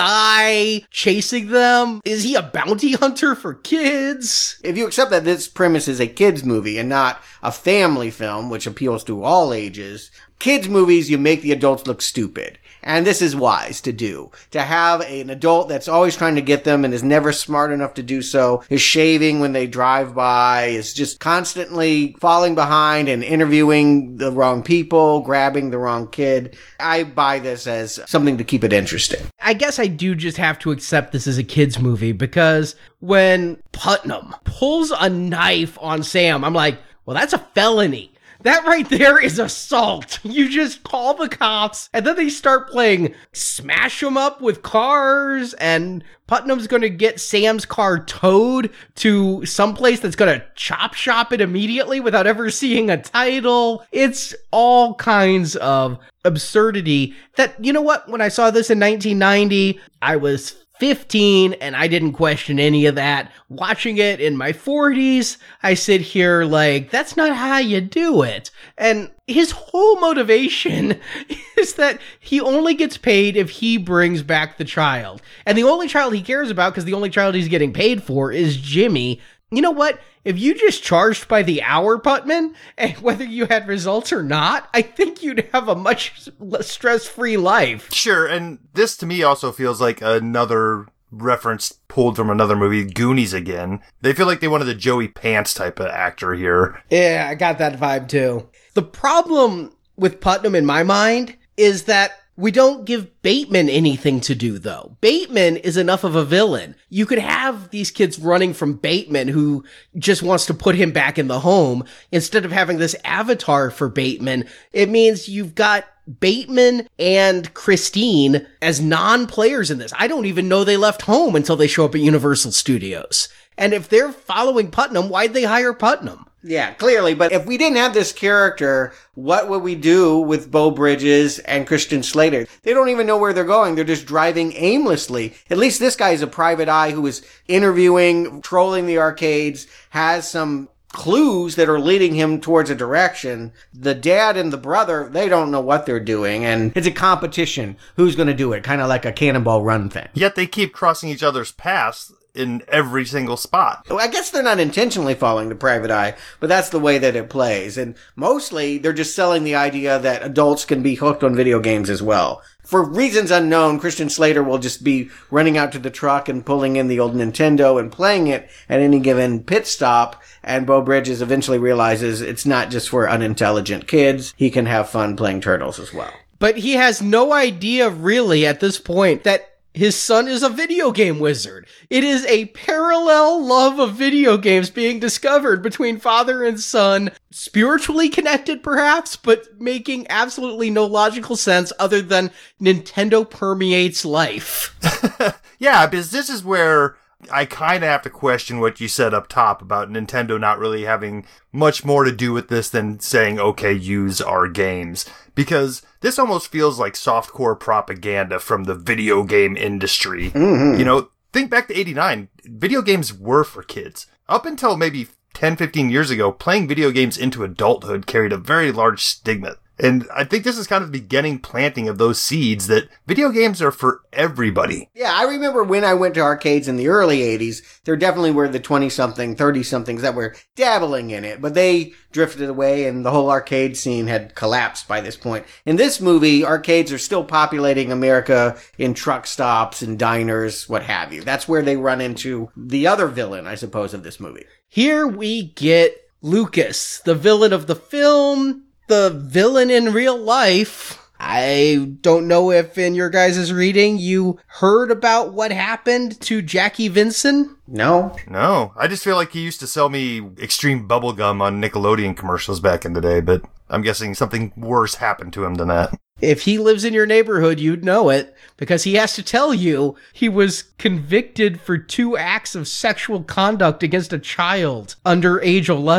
I chasing them, is he a bounty hunter for kids? If you accept that this premise is a kids movie and not a family film, which appeals to all ages, kids movies, you make the adults look stupid. And this is wise to do. To have an adult that's always trying to get them and is never smart enough to do so, is shaving when they drive by, is just constantly falling behind and interviewing the wrong people, grabbing the wrong kid. I buy this as something to keep it interesting. I guess I do just have to accept this as a kid's movie, because when Putnam pulls a knife on Sam, I'm like, well, that's a felony. That right there is assault. You just call the cops, and then they start playing smash 'em up with cars, and Putnam's gonna get Sam's car towed to someplace that's gonna chop shop it immediately without ever seeing a title. It's all kinds of absurdity that, you know what, when I saw this in nineteen ninety, I was fifteen, and I didn't question any of that. Watching it in my forties, I sit here like, that's not how you do it. And his whole motivation is that he only gets paid if he brings back the child. And the only child he cares about, because the only child he's getting paid for, is Jimmy. You know what? If you just charged by the hour, Putman, and whether you had results or not, I think you'd have a much less stress-free life. Sure, and this to me also feels like another reference pulled from another movie, Goonies again. They feel like they wanted a Joey Pants type of actor here. Yeah, I got that vibe too. The problem with Putnam in my mind is that we don't give Bateman anything to do, though. Bateman is enough of a villain. You could have these kids running from Bateman, who just wants to put him back in the home. Instead of having this avatar for Bateman, it means you've got Bateman and Christine as non-players in this. I don't even know they left home until they show up at Universal Studios. And if they're following Putnam, why'd they hire Putnam? Yeah, clearly. But if we didn't have this character, what would we do with Beau Bridges and Christian Slater? They don't even know where they're going. They're just driving aimlessly. At least this guy is a private eye who is interviewing, trolling the arcades, has some clues that are leading him towards a direction. The dad and the brother, they don't know what they're doing, and it's a competition. Who's going to do it? Kind of like a Cannonball Run thing. Yet they keep crossing each other's paths in every single spot. Well, I guess they're not intentionally following the private eye, but that's the way that it plays. And mostly, they're just selling the idea that adults can be hooked on video games as well. For reasons unknown, Christian Slater will just be running out to the truck and pulling in the old Nintendo and playing it at any given pit stop, and Beau Bridges eventually realizes it's not just for unintelligent kids. He can have fun playing Turtles as well. But he has no idea, really, at this point, that his son is a video game wizard. It is a parallel love of video games being discovered between father and son, spiritually connected perhaps, but making absolutely no logical sense other than Nintendo permeates life. Yeah, because this is where I kind of have to question what you said up top about Nintendo not really having much more to do with this than saying, okay, use our games. Because this almost feels like softcore propaganda from the video game industry. Mm-hmm. You know, think back to eighty-nine. Video games were for kids. Up until maybe ten, fifteen years ago, playing video games into adulthood carried a very large stigma. And I think this is kind of the beginning planting of those seeds that video games are for everybody. Yeah, I remember when I went to arcades in the early eighties, there definitely were the twenty-something, thirty-somethings that were dabbling in it, but they drifted away and the whole arcade scene had collapsed by this point. In this movie, arcades are still populating America in truck stops and diners, what have you. That's where they run into the other villain, I suppose, of this movie. Here we get Lucas, the villain of the film, the villain in real life. I don't know if in your guys' reading you heard about what happened to Jackie Vinson. No. No. I just feel like he used to sell me extreme bubblegum on Nickelodeon commercials back in the day, but I'm guessing something worse happened to him than that. If he lives in your neighborhood, you'd know it, because he has to tell you he was convicted for two acts of sexual conduct against a child under age eleven.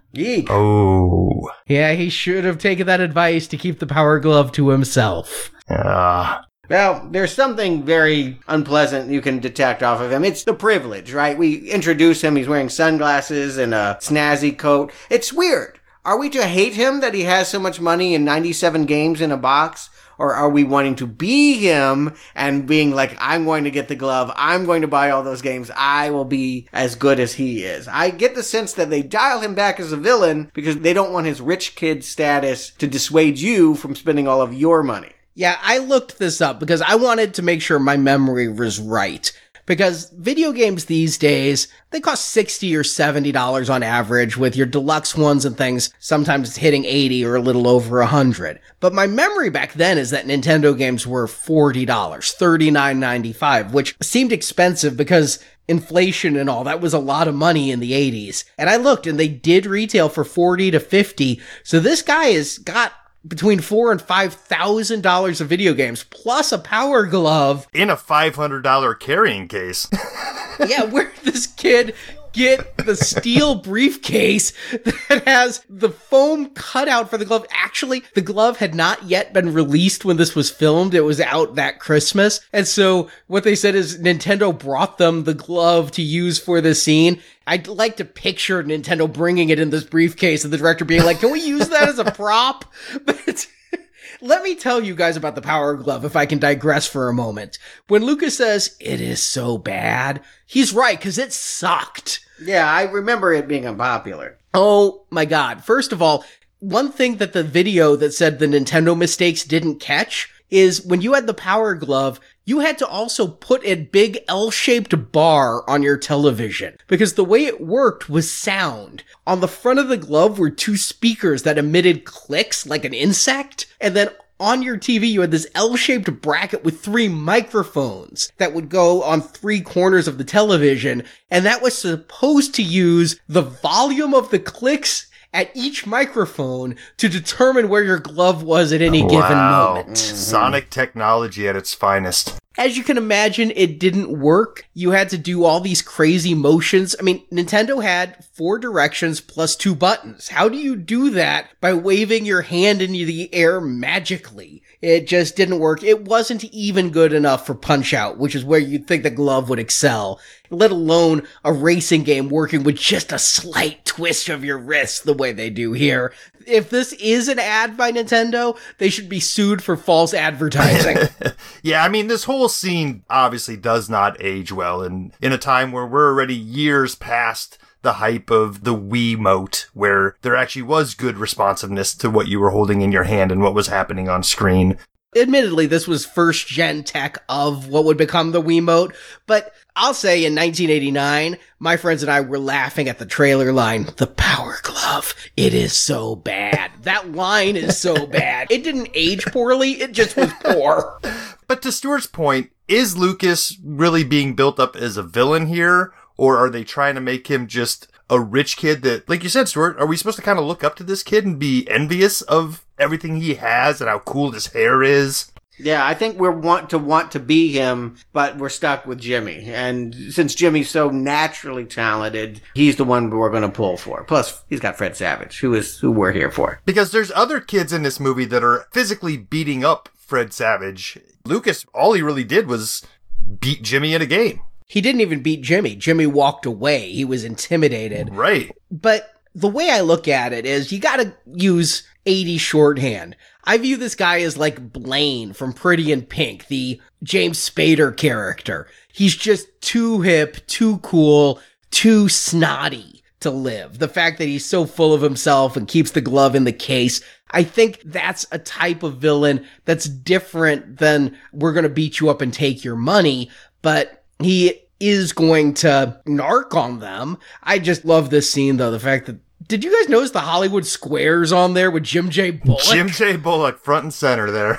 Yeek. Oh. Yeah, he should have taken that advice to keep the Power Glove to himself. Ah. Well, there's something very unpleasant you can detect off of him. It's the privilege, right? We introduce him, he's wearing sunglasses and a snazzy coat. It's weird. Are we to hate him that he has so much money and ninety-seven games in a box? Or are we wanting to be him and being like, I'm going to get the glove, I'm going to buy all those games, I will be as good as he is? I get the sense that they dial him back as a villain because they don't want his rich kid status to dissuade you from spending all of your money. Yeah, I looked this up because I wanted to make sure my memory was right. Because video games these days, they cost sixty dollars or seventy dollars on average, with your deluxe ones and things sometimes hitting eighty dollars or a little over one hundred dollars. But my memory back then is that Nintendo games were forty dollars, thirty-nine ninety-five, which seemed expensive because inflation and all, that was a lot of money in the eighties. And I looked and they did retail for forty to fifty. So this guy has got between four and five thousand dollars of video games, plus a Power Glove in a five hundred dollar carrying case. Yeah, where did this kid get the steel briefcase that has the foam cutout for the glove? Actually, the glove had not yet been released when this was filmed. It was out that Christmas. And so what they said is Nintendo brought them the glove to use for the scene. I'd like to picture Nintendo bringing it in this briefcase and the director being like, can we use that as a prop? But let me tell you guys about the Power Glove, if I can digress for a moment. When Lucas says, it is so bad, he's right, because it sucked. Yeah, I remember it being unpopular. Oh my god. First of all, one thing that the video that said the Nintendo mistakes didn't catch is when you had the Power Glove, you had to also put a big L-shaped bar on your television, because the way it worked was sound. On the front of the glove were two speakers that emitted clicks like an insect, and then on your T V you had this L-shaped bracket with three microphones that would go on three corners of the television, and that was supposed to use the volume of the clicks at each microphone to determine where your glove was at any wow. given moment. Mm-hmm. Sonic technology at its finest. As you can imagine, it didn't work. You had to do all these crazy motions. I mean, Nintendo had four directions plus two buttons. How do you do that by waving your hand into the air magically? It just didn't work. It wasn't even good enough for Punch-Out, which is where you'd think the glove would excel, let alone a racing game working with just a slight twist of your wrist the way they do here. If this is an ad by Nintendo, they should be sued for false advertising. Yeah, I mean, this whole scene obviously does not age well, and in a time where we're already years past the hype of the Wiimote, where there actually was good responsiveness to what you were holding in your hand and what was happening on screen. Admittedly, this was first gen tech of what would become the Wiimote, but I'll say in nineteen eighty-nine, my friends and I were laughing at the trailer line, the Power Glove, it is so bad. That line is so bad. It didn't age poorly, it just was poor. But to Stuart's point, is Lucas really being built up as a villain here? Or are they trying to make him just a rich kid that, like you said, Stuart, are we supposed to kind of look up to this kid and be envious of everything he has and how cool his hair is? Yeah, I think we want to want to be him, but we're stuck with Jimmy. And since Jimmy's so naturally talented, he's the one we're going to pull for. Plus, he's got Fred Savage, who is who we're here for. Because there's other kids in this movie that are physically beating up Fred Savage. Lucas, all he really did was beat Jimmy in a game. He didn't even beat Jimmy. Jimmy walked away. He was intimidated. Right. But the way I look at it is you gotta use eighties shorthand. I view this guy as like Blaine from Pretty in Pink, the James Spader character. He's just too hip, too cool, too snotty to live. The fact that he's so full of himself and keeps the glove in the case, I think that's a type of villain that's different than we're gonna beat you up and take your money, but he is going to narc on them. I just love this scene, though. The fact that, did you guys notice the Hollywood squares on there with Jim J. Bullock? Jim J. Bullock, front and center there.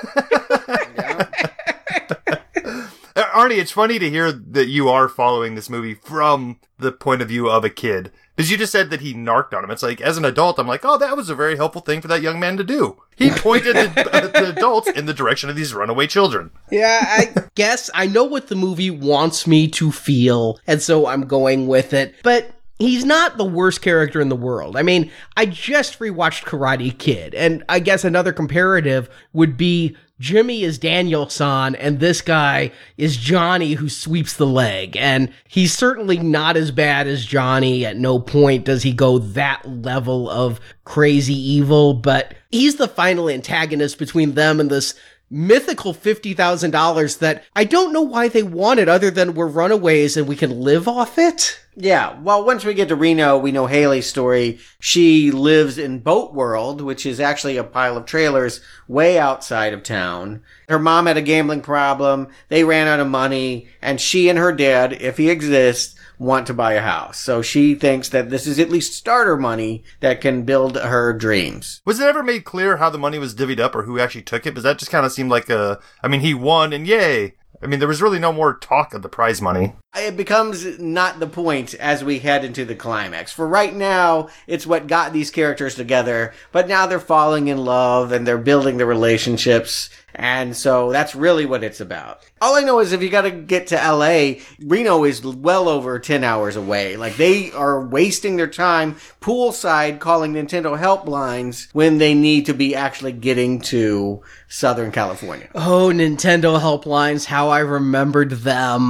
Arnie, it's funny to hear that you are following this movie from the point of view of a kid. Because you just said that he narked on him. It's like, as an adult, I'm like, oh, that was a very helpful thing for that young man to do. He pointed at the adults in the direction of these runaway children. Yeah, I guess I know what the movie wants me to feel, and so I'm going with it. But he's not the worst character in the world. I mean, I just rewatched Karate Kid, and I guess another comparative would be Jimmy is Daniel-san, and this guy is Johnny who sweeps the leg. And he's certainly not as bad as Johnny. At no point does he go that level of crazy evil, but he's the final antagonist between them and this mythical fifty thousand dollars that I don't know why they wanted other than we're runaways and we can live off it. Yeah, well, once we get to Reno, we know Haley's story. She lives in Boat World, which is actually a pile of trailers way outside of town. Her mom had a gambling problem. They ran out of money, and she and her dad, if he exists, want to buy a house. So she thinks that this is at least starter money that can build her dreams. Was it ever made clear how the money was divvied up or who actually took it? Because that just kind of seemed like a, I mean, he won and yay. I mean, there was really no more talk of the prize money. It becomes not the point as we head into the climax. For right now, it's what got these characters together, but now they're falling in love and they're building the relationships. And so that's really what it's about. All I know is if you got to get to L A, Reno is well over ten hours away. Like, they are wasting their time poolside calling Nintendo helplines when they need to be actually getting to Southern California. Oh, Nintendo helplines, how I remembered them.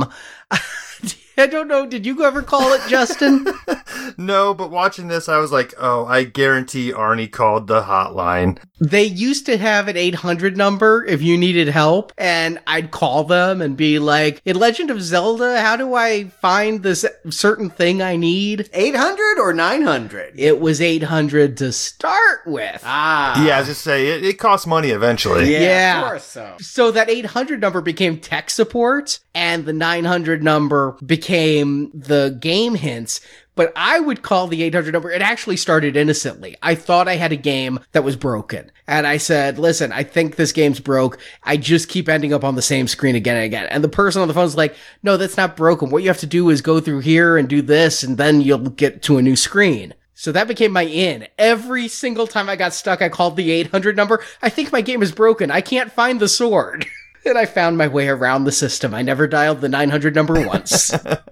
I don't know, did you ever call it, Justin? No, but watching this, I was like, oh, I guarantee Arnie called the hotline. They used to have an eight hundred number if you needed help, and I'd call them and be like, in Legend of Zelda, how do I find this certain thing I need? eight hundred or nine hundred? It was eight hundred to start with. Ah. Yeah, I was just say, it, it costs money eventually. Yeah, yeah, of course so. So that eight hundred number became tech support, and the nine hundred number became the game hints. But I would call the eight hundred number, it actually started innocently. I thought I had a game that was broken. And I said, listen, I think this game's broke. I just keep ending up on the same screen again and again. And the person on the phone's like, no, that's not broken. What you have to do is go through here and do this, and then you'll get to a new screen. So that became my in. Every single time I got stuck, I called the eight hundred number. I think my game is broken. I can't find the sword. And I found my way around the system. I never dialed the nine hundred number once.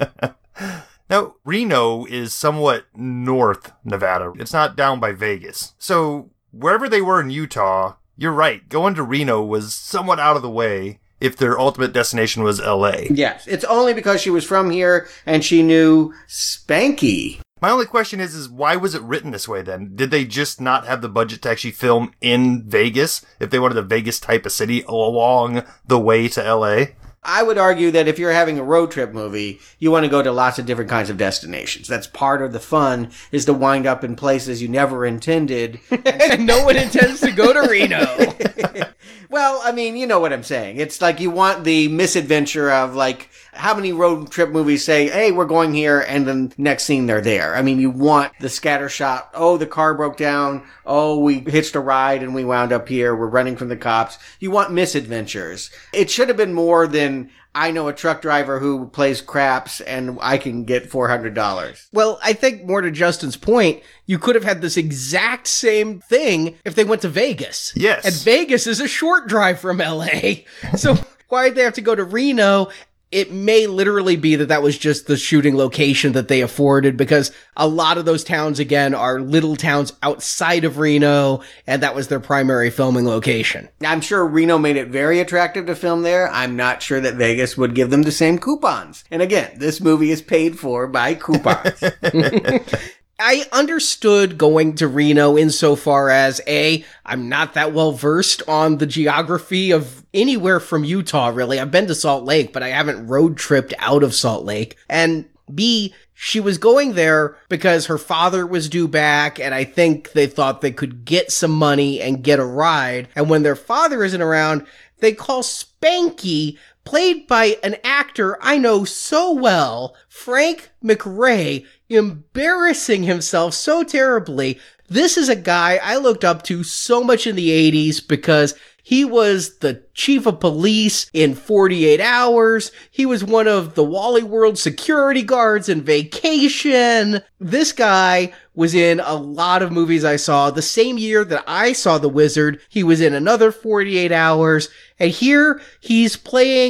Now, Reno is somewhat north Nevada. It's not down by Vegas. So wherever they were in Utah, you're right. Going to Reno was somewhat out of the way if their ultimate destination was L A. Yes. It's only because she was from here and she knew Spanky. My only question is, is why was it written this way then? Did they just not have the budget to actually film in Vegas if they wanted a Vegas type of city along the way to L A? I would argue that if you're having a road trip movie, you want to go to lots of different kinds of destinations. That's part of the fun, is to wind up in places you never intended. And no one intends to go to Reno. Well, I mean, you know what I'm saying. It's like you want the misadventure of, like, how many road trip movies say, hey, we're going here, and then next scene they're there. I mean, you want the scatter shot. Oh, the car broke down. Oh, we hitched a ride and we wound up here. We're running from the cops. You want misadventures. It should have been more than, I know a truck driver who plays craps and I can get four hundred dollars. Well, I think more to Justin's point, you could have had this exact same thing if they went to Vegas. Yes. And Vegas is a short drive from L A. So why'd they have to go to Reno? It may literally be that that was just the shooting location that they afforded, because a lot of those towns, again, are little towns outside of Reno, and that was their primary filming location. I'm sure Reno made it very attractive to film there. I'm not sure that Vegas would give them the same coupons. And again, this movie is paid for by coupons. I understood going to Reno insofar as, A, I'm not that well versed on the geography of anywhere from Utah, really. I've been to Salt Lake, but I haven't road tripped out of Salt Lake. And B, she was going there because her father was due back, and I think they thought they could get some money and get a ride. And when their father isn't around, they call Spanky, played by an actor I know so well, Frank McRae, embarrassing himself so terribly. This is a guy I looked up to so much in the eighties because he was the chief of police in forty-eight hours. He was one of the Wally World security guards in Vacation. This guy was in a lot of movies I saw. The same year that I saw The Wizard, he was in another forty-eight hours. And here he's playing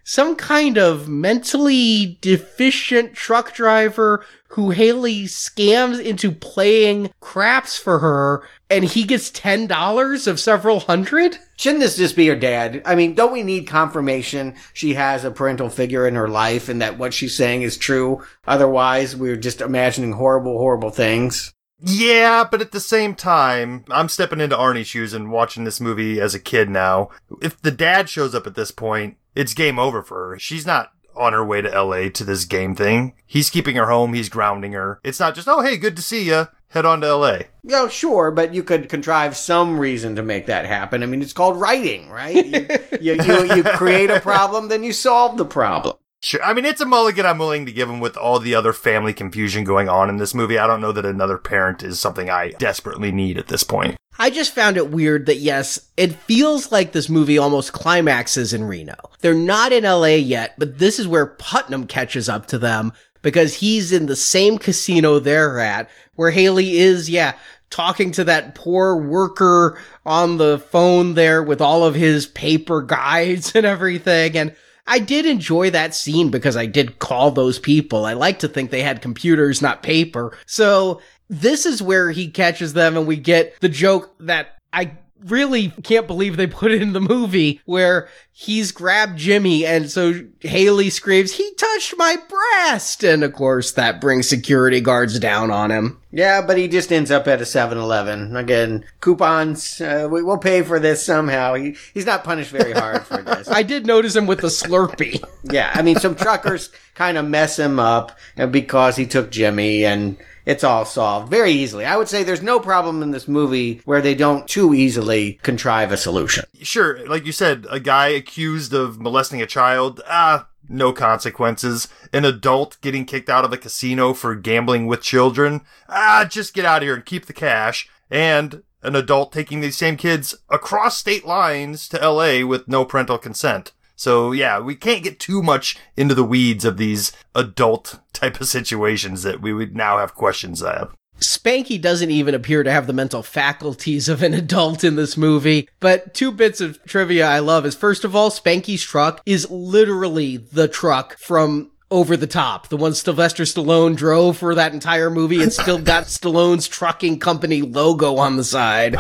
some kind of mentally deficient truck driver who Haley scams into playing craps for her, and he gets ten dollars of several hundred? Shouldn't this just be her dad? I mean, don't we need confirmation she has a parental figure in her life and that what she's saying is true? Otherwise, we're just imagining horrible, horrible things. Yeah, but at the same time, I'm stepping into Arnie's shoes and watching this movie as a kid now. If the dad shows up at this point, it's game over for her. She's not on her way to L A to this game thing. He's keeping her home. He's grounding her. It's not just, oh, hey, good to see ya. Head on to L A. Yeah, sure, but you could contrive some reason to make that happen. I mean, it's called writing, right? You, you, you, you create a problem, then you solve the problem. Sure. I mean, it's a mulligan I'm willing to give him with all the other family confusion going on in this movie. I don't know that another parent is something I desperately need at this point. I just found it weird that, yes, it feels like this movie almost climaxes in Reno. They're not in L A yet, but this is where Putnam catches up to them because he's in the same casino they're at, where Haley is, yeah, talking to that poor worker on the phone there with all of his paper guides and everything. And I did enjoy that scene because I did call those people. I like to think they had computers, not paper. So this is where he catches them and we get the joke that I really can't believe they put it in the movie where he's grabbed Jimmy and so Haley screams, "He touched my breast!" And of course that brings security guards down on him. Yeah, but he just ends up at a seven eleven. Again, coupons, uh, we, we'll pay for this somehow. He, he's not punished very hard for this. I did notice him with the Slurpee. Yeah, I mean, some truckers kind of mess him up because he took Jimmy, and it's all solved very easily. I would say there's no problem in this movie where they don't too easily contrive a solution. Sure, like you said, a guy accused of molesting a child, ah, no consequences. An adult getting kicked out of a casino for gambling with children, ah, just get out of here and keep the cash. And an adult taking these same kids across state lines to L A with no parental consent. So yeah, we can't get too much into the weeds of these adult type of situations that we would now have questions of. Spanky doesn't even appear to have the mental faculties of an adult in this movie, but two bits of trivia I love is, first of all, Spanky's truck is literally the truck from Over the Top, the one Sylvester Stallone drove for that entire movie. It's still got Stallone's trucking company logo on the side.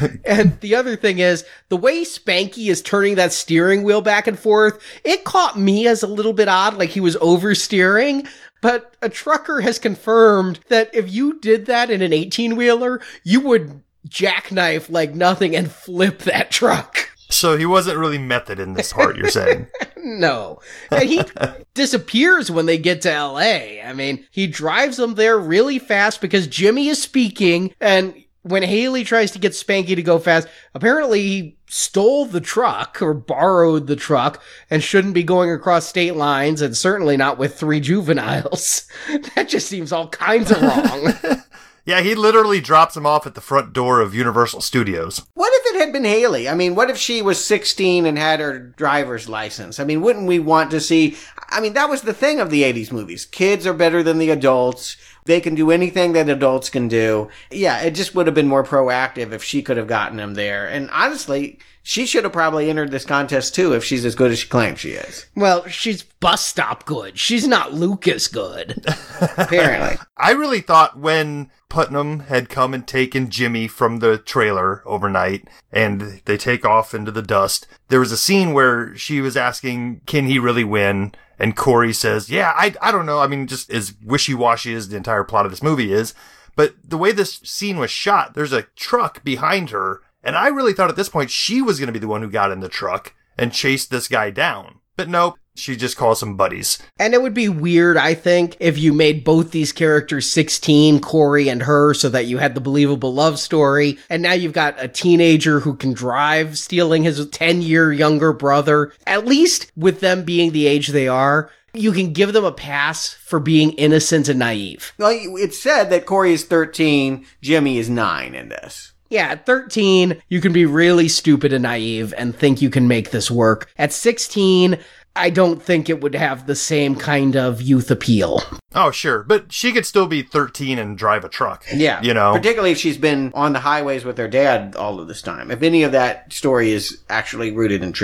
And the other thing is, the way Spanky is turning that steering wheel back and forth, it caught me as a little bit odd, like he was oversteering. But a trucker has confirmed that if you did that in an eighteen-wheeler, you would jackknife like nothing and flip that truck. So he wasn't really method in this part, you're saying? No. And he disappears when they get to L A. I mean, he drives them there really fast because Jimmy is speaking, and when Haley tries to get Spanky to go fast, apparently he stole the truck or borrowed the truck and shouldn't be going across state lines, and certainly not with three juveniles. That just seems all kinds of wrong. Yeah, he literally drops him off at the front door of Universal Studios. What if it had been Haley? I mean, what if she was sixteen and had her driver's license? I mean, wouldn't we want to see... I mean, that was the thing of the eighties movies. Kids are better than the adults. They can do anything that adults can do. Yeah, it just would have been more proactive if she could have gotten him there. And honestly, she should have probably entered this contest too if she's as good as she claims she is. Well, she's bus stop good. She's not Lucas good. Apparently. I really thought when Putnam had come and taken Jimmy from the trailer overnight and they take off into the dust, there was a scene where she was asking, can he really win? And Corey says, yeah, I, I don't know. I mean, just as wishy-washy as the entire plot of this movie is. But the way this scene was shot, there's a truck behind her. And I really thought at this point she was going to be the one who got in the truck and chased this guy down. But nope, she just calls him buddies. And it would be weird, I think, if you made both these characters sixteen, Corey and her, so that you had the believable love story. And now you've got a teenager who can drive, stealing his ten-year younger brother. At least with them being the age they are, you can give them a pass for being innocent and naive. Well, it's said that Corey is thirteen, Jimmy is nine in this. Yeah, at thirteen, you can be really stupid and naive and think you can make this work. At sixteen, I don't think it would have the same kind of youth appeal. Oh, sure. But she could still be thirteen and drive a truck. Yeah. You know? Particularly if she's been on the highways with her dad all of this time. If any of that story is actually rooted in truth.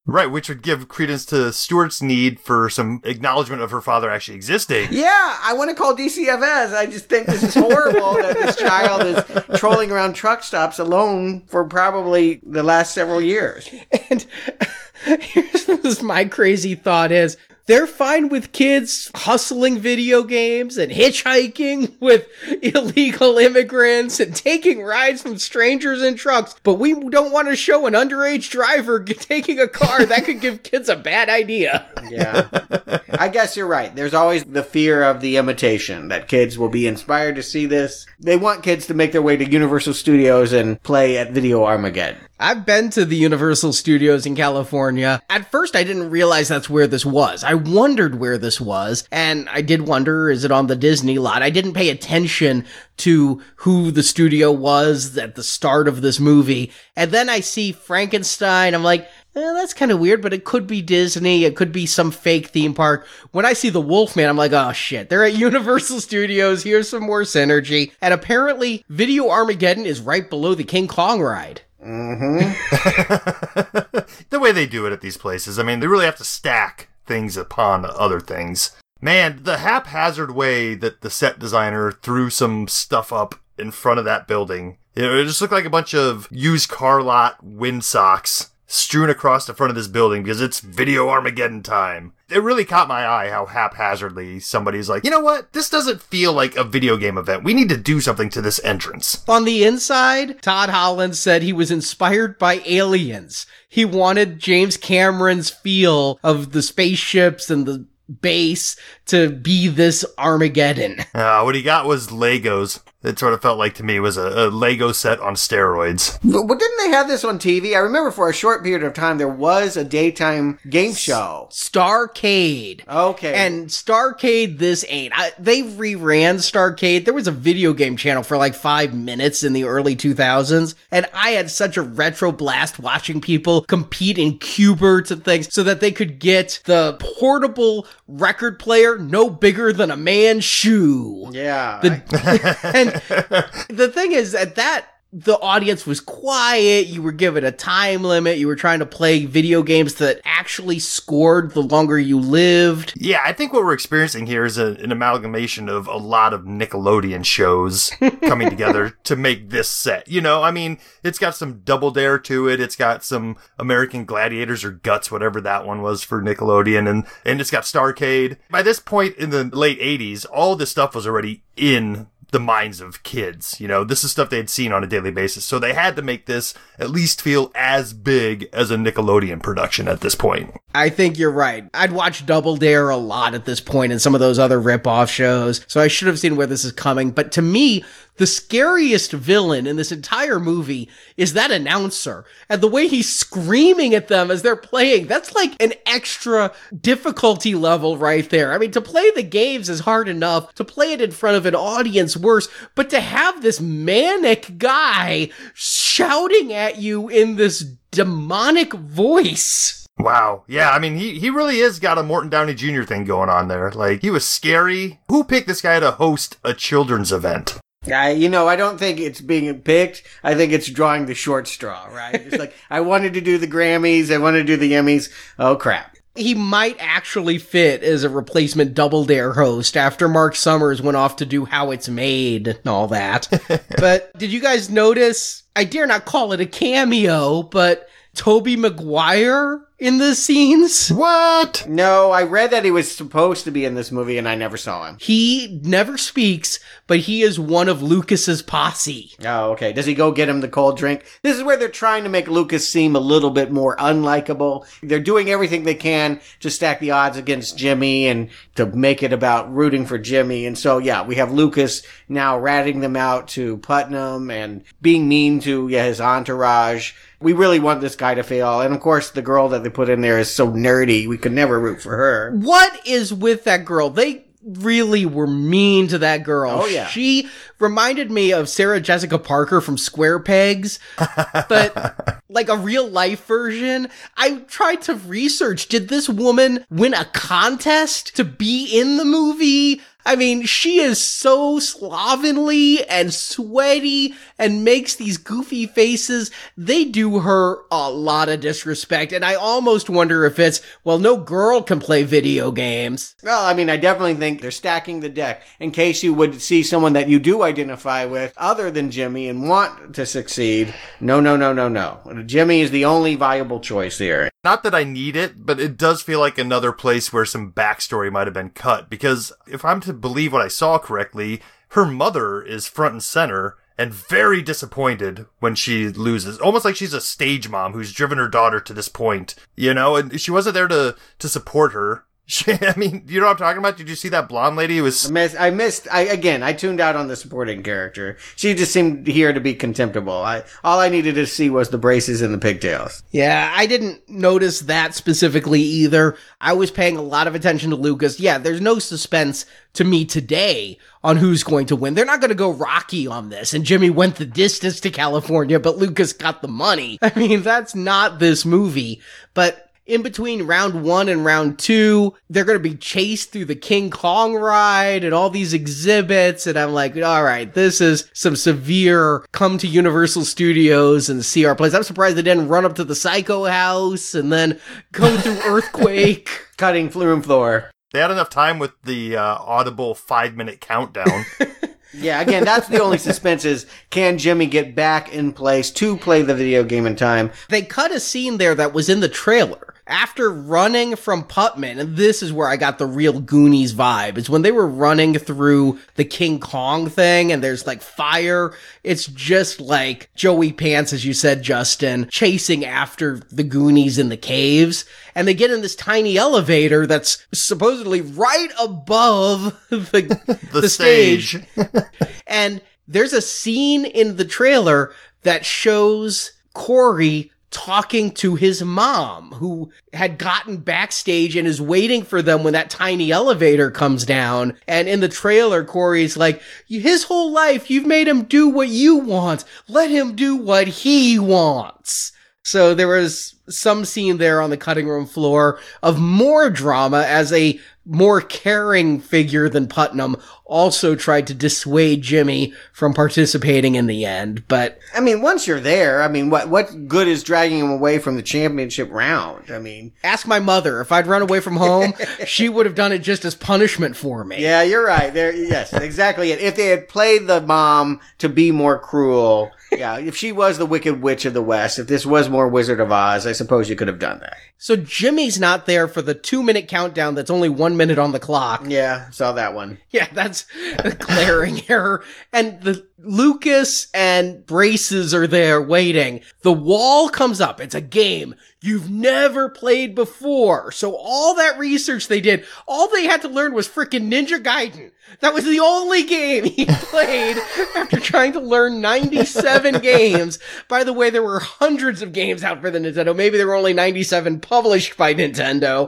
Right, which would give credence to Stuart's need for some acknowledgement of her father actually existing. Yeah, I want to call D C F S. I just think this is horrible that this child is trolling around truck stops alone for probably the last several years. And here's what my crazy thought is. They're fine with kids hustling video games and hitchhiking with illegal immigrants and taking rides from strangers in trucks, but we don't want to show an underage driver taking a car. That could give kids a bad idea. Yeah. I guess you're right. There's always the fear of the imitation, that kids will be inspired to see this. They want kids to make their way to Universal Studios and play at Video Armageddon. I've been to the Universal Studios in California. At first, I didn't realize that's where this was. I wondered where this was, and I did wonder, is it on the Disney lot? I didn't pay attention to who the studio was at the start of this movie. And then I see Frankenstein. I'm like, eh, that's kind of weird, but it could be Disney. It could be some fake theme park. When I see the Wolfman, I'm like, oh shit, they're at Universal Studios. Here's some more synergy. And apparently, Video Armageddon is right below the King Kong ride. Mm-hmm. The way they do it at these places, I mean, they really have to stack things upon other things. Man, the haphazard way that the set designer threw some stuff up in front of that building, it just looked like a bunch of used car lot windsocks strewn across the front of this building because it's Video Armageddon time. It really caught my eye how haphazardly somebody's like, you know what? This doesn't feel like a video game event. We need to do something to this entrance. On the inside, Todd Holland said he was inspired by Aliens. He wanted James Cameron's feel of the spaceships and the base to be this Armageddon. Uh, what he got was Legos. It sort of felt like to me was a, a Lego set on steroids. But, but didn't they have this on T V? I remember for a short period of time there was a daytime game show. Starcade. Okay. And Starcade this ain't. I, they reran Starcade. There was a video game channel for like five minutes in the early two thousands. And I had such a retro blast watching people compete in Q*berts and things so that they could get the portable record player no bigger than a man's shoe. Yeah. The, and the thing is, at that, the audience was quiet. You were given a time limit. You were trying to play video games that actually scored the longer you lived. Yeah, I think what we're experiencing here is a, an amalgamation of a lot of Nickelodeon shows coming together to make this set. You know, I mean, it's got some Double Dare to it. It's got some American Gladiators or Guts, whatever that one was for Nickelodeon. And, and it's got Starcade. By this point in the late eighties, all this stuff was already in the minds of kids. You know, this is stuff they had seen on a daily basis. So they had to make this at least feel as big as a Nickelodeon production at this point. I think you're right. I'd watch Double Dare a lot at this point and some of those other rip-off shows. So I should have seen where this is coming. But to me, the scariest villain in this entire movie is that announcer. And the way he's screaming at them as they're playing, that's like an extra difficulty level right there. I mean, to play the games is hard enough. To play it in front of an audience, worse. But to have this manic guy shouting at you in this demonic voice. Wow. Yeah, I mean, he, he really is got a Morton Downey Junior thing going on there. Like, he was scary. Who picked this guy to host a children's event? I, you know, I don't think it's being picked. I think it's drawing the short straw, right? It's like, I wanted to do the Grammys. I wanted to do the Emmys. Oh, crap. He might actually fit as a replacement Double Dare host after Mark Summers went off to do How It's Made and all that. But did you guys notice, I dare not call it a cameo, but Tobey Maguire in the scenes? What? No, I read that he was supposed to be in this movie and I never saw him. He never speaks, but he is one of Lucas's posse. Oh, okay. Does he go get him the cold drink? This is where they're trying to make Lucas seem a little bit more unlikable. They're doing everything they can to stack the odds against Jimmy and to make it about rooting for Jimmy. And so, yeah, we have Lucas now ratting them out to Putnam and being mean to yeah, his entourage. We really want this guy to fail. And of course, the girl that they put in there is so nerdy. We could never root for her. What is with that girl? They really were mean to that girl. Oh, yeah. She reminded me of Sarah Jessica Parker from Square Pegs, but like a real life version. I tried to research, did this woman win a contest to be in the movie? I mean, she is so slovenly and sweaty and makes these goofy faces. They do her a lot of disrespect, and I almost wonder if it's, well, no girl can play video games. Well, I mean, I definitely think they're stacking the deck in case you would see someone that you do identify with other than Jimmy and want to succeed. No, no, no, no, no. Jimmy is the only viable choice here. Not that I need it, but it does feel like another place where some backstory might have been cut, because if I'm to believe what I saw correctly, her mother is front and center and very disappointed when she loses. Almost like she's a stage mom who's driven her daughter to this point, you know, and she wasn't there to, to support her. She, I mean, you know what I'm talking about? Did you see that blonde lady who was... I missed, I missed, I, again, I tuned out on the supporting character. She just seemed here to be contemptible. I, all I needed to see was the braces and the pigtails. Yeah, I didn't notice that specifically either. I was paying a lot of attention to Lucas. Yeah, there's no suspense to me today on who's going to win. They're not going to go Rocky on this, and Jimmy went the distance to California, but Lucas got the money. I mean, that's not this movie, but... in between round one and round two, they're going to be chased through the King Kong ride and all these exhibits. And I'm like, all right, this is some severe come to Universal Studios and see our place. I'm surprised they didn't run up to the Psycho House and then go through Earthquake. Cutting room floor. They had enough time with the uh, audible five-minute countdown. Yeah, again, that's the only suspense is, can Jimmy get back in place to play the video game in time? They cut a scene there that was in the trailer. After running from Putman, and this is where I got the real Goonies vibe, is when they were running through the King Kong thing and there's like fire. It's just like Joey Pants, as you said, Justin, chasing after the Goonies in the caves. And they get in this tiny elevator that's supposedly right above the, the, the stage. stage. And there's a scene in the trailer that shows Corey talking to his mom, who had gotten backstage and is waiting for them when that tiny elevator comes down. And in the trailer, Corey's like, his whole life, you've made him do what you want. Let him do what he wants. So there was some scene there on the cutting room floor of more drama as a more caring figure than Putnam also tried to dissuade Jimmy from participating in the end. But I mean, once you're there, I mean, what what good is dragging him away from the championship round? I mean, ask my mother. If I'd run away from home, she would have done it just as punishment for me. Yeah, you're right. There, yes, exactly. If they had played the mom to be more cruel, yeah, if she was the Wicked Witch of the West, if this was more Wizard of Oz, I suppose you could have done that. So Jimmy's not there for the two-minute countdown that's only one minute on the clock. Yeah, saw that one. Yeah, that's a glaring error. And the Lucas and Braces are there waiting. The wall comes up. It's a game you've never played before. So all that research they did, all they had to learn was frickin' Ninja Gaiden. That was the only game he played after trying to learn ninety-seven games. By the way, there were hundreds of games out for the Nintendo. Maybe there were only ninety-seven published by Nintendo.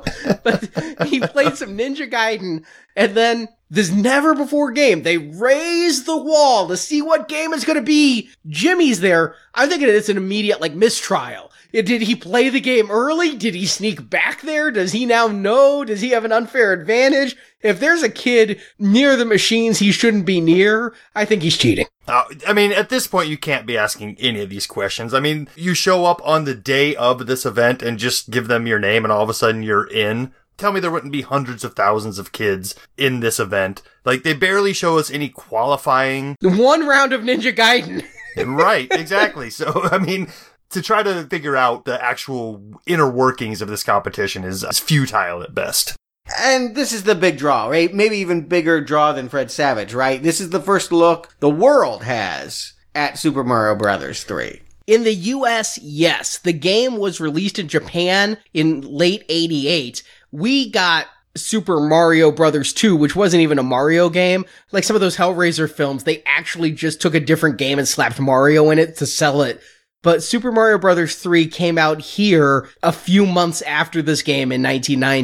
But he played some Ninja Gaiden, and then this never-before game, they raise the wall to see what game it's going to be. Jimmy's there. I'm thinking it's an immediate, like, mistrial. Did he play the game early? Did he sneak back there? Does he now know? Does he have an unfair advantage? If there's a kid near the machines he shouldn't be near, I think he's cheating. Uh, I mean, at this point, you can't be asking any of these questions. I mean, you show up on the day of this event and just give them your name and all of a sudden you're in. Tell me there wouldn't be hundreds of thousands of kids in this event. Like, they barely show us any qualifying. One round of Ninja Gaiden. Right, exactly. So, I mean, to try to figure out the actual inner workings of this competition is futile at best. And this is the big draw, right? Maybe even bigger draw than Fred Savage, right? This is the first look the world has at Super Mario Brothers three. In the U S, yes. The game was released in Japan in late eighty-eight. We got Super Mario Brothers two, which wasn't even a Mario game. Like some of those Hellraiser films, they actually just took a different game and slapped Mario in it to sell it. But Super Mario Brothers three came out here a few months after this game in nineteen ninety.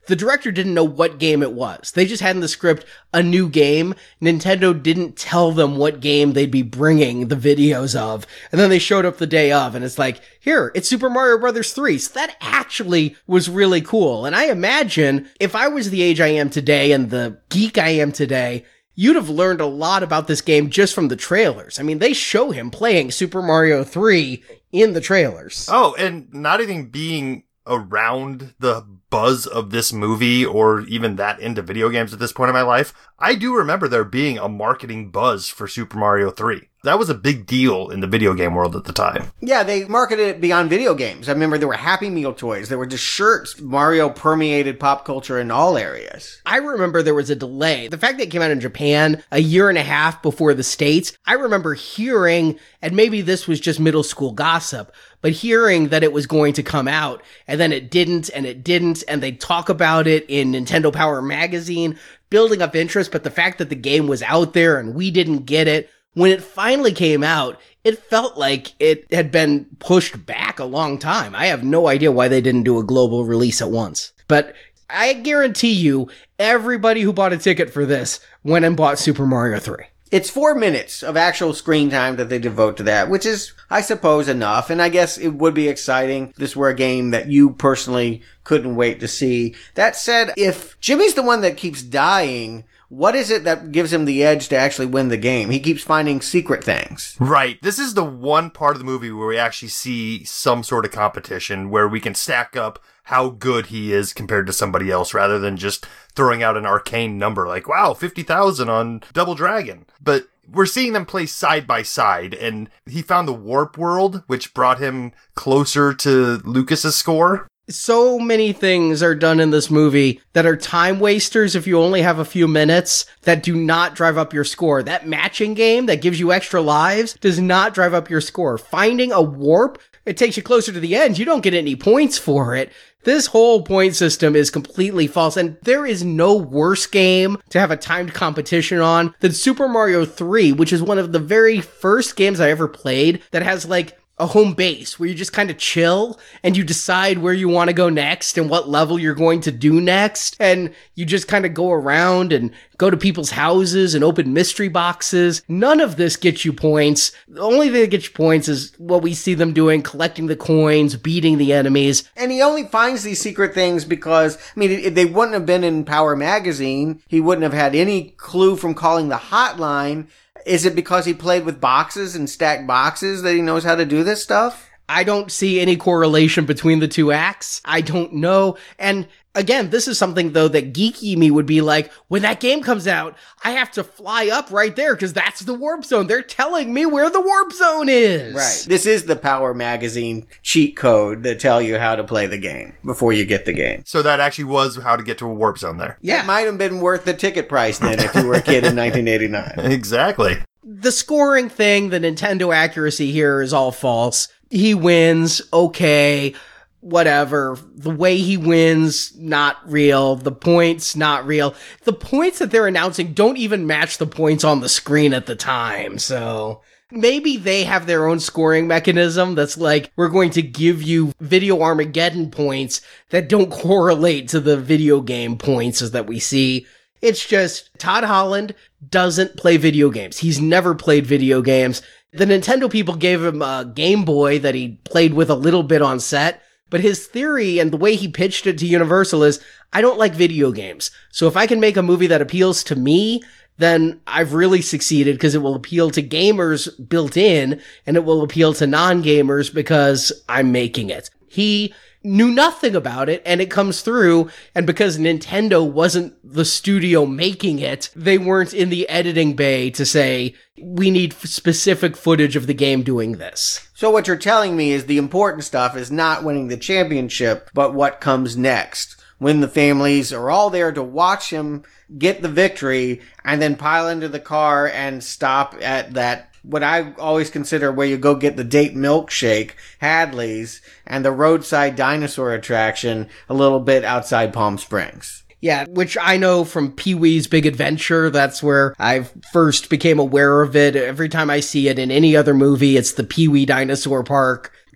the director didn't know what game it was. They just had in the script a new game. Nintendo didn't tell them what game they'd be bringing the videos of. And then they showed up the day of, and it's like, here, it's Super Mario Brothers three. So that actually was really cool. And I imagine if I was the age I am today and the geek I am today, you'd have learned a lot about this game just from the trailers. I mean, they show him playing Super Mario three in the trailers. Oh, and not even being around the buzz of this movie or even that into video games at this point in my life, I do remember there being a marketing buzz for Super Mario three. That was a big deal in the video game world at the time. Yeah, they marketed it beyond video games. I remember there were Happy Meal toys. There were just shirts. Mario permeated pop culture in all areas. I remember there was a delay. The fact that it came out in Japan a year and a half before the States, I remember hearing, and maybe this was just middle school gossip, but hearing that it was going to come out, and then it didn't, and it didn't, and they'd talk about it in Nintendo Power magazine, building up interest, but the fact that the game was out there and we didn't get it, when it finally came out, it felt like it had been pushed back a long time. I have no idea why they didn't do a global release at once. But I guarantee you, everybody who bought a ticket for this went and bought Super Mario three. It's four minutes of actual screen time that they devote to that, which is, I suppose, enough. And I guess it would be exciting if this were a game that you personally couldn't wait to see. That said, if Jimmy's the one that keeps dying, what is it that gives him the edge to actually win the game? He keeps finding secret things. Right. This is the one part of the movie where we actually see some sort of competition, where we can stack up how good he is compared to somebody else, rather than just throwing out an arcane number like, wow, fifty thousand on Double Dragon. But we're seeing them play side by side, and he found the warp world, which brought him closer to Lucas's score. So many things are done in this movie that are time wasters if you only have a few minutes, that do not drive up your score. That matching game that gives you extra lives does not drive up your score. Finding a warp, it takes you closer to the end. You don't get any points for it. This whole point system is completely false, and there is no worse game to have a timed competition on than Super Mario three, which is one of the very first games I ever played that has, like, a home base where you just kind of chill and you decide where you want to go next and what level you're going to do next. And you just kind of go around and go to people's houses and open mystery boxes. None of this gets you points. The only thing that gets you points is what we see them doing, collecting the coins, beating the enemies. And he only finds these secret things because, I mean, if they wouldn't have been in Power Magazine, he wouldn't have had any clue from calling the hotline. Is it because he played with boxes and stacked boxes that he knows how to do this stuff? I don't see any correlation between the two acts. I don't know. And again, this is something, though, that geeky me would be like, when that game comes out, I have to fly up right there because that's the warp zone. They're telling me where the warp zone is. Right. This is the Power Magazine cheat code that tell you how to play the game before you get the game. So that actually was how to get to a warp zone there. Yeah. It might have been worth the ticket price then if you were a kid in nineteen eighty-nine. Exactly. The scoring thing, the Nintendo accuracy here is all false. He wins, okay, whatever. The way he wins, not real. The points, not real. The points that they're announcing don't even match the points on the screen at the time, so maybe they have their own scoring mechanism that's like, we're going to give you Video Armageddon points that don't correlate to the video game points as that we see. It's just, Todd Holland doesn't play video games. He's never played video games. The Nintendo people gave him a Game Boy that he played with a little bit on set, but his theory and the way he pitched it to Universal is, I don't like video games. So if I can make a movie that appeals to me, then I've really succeeded because it will appeal to gamers built in, and it will appeal to non-gamers because I'm making it. He knew nothing about it, and it comes through, and because Nintendo wasn't the studio making it, they weren't in the editing bay to say, we need specific footage of the game doing this. So what you're telling me is the important stuff is not winning the championship, but what comes next. When the families are all there to watch him get the victory, and then pile into the car and stop at that, what I always consider where you go get the date milkshake, Hadley's, and the roadside dinosaur attraction a little bit outside Palm Springs. Yeah, which I know from Pee-wee's Big Adventure. That's where I first became aware of it. Every time I see it in any other movie, it's the Pee-wee Dinosaur Park.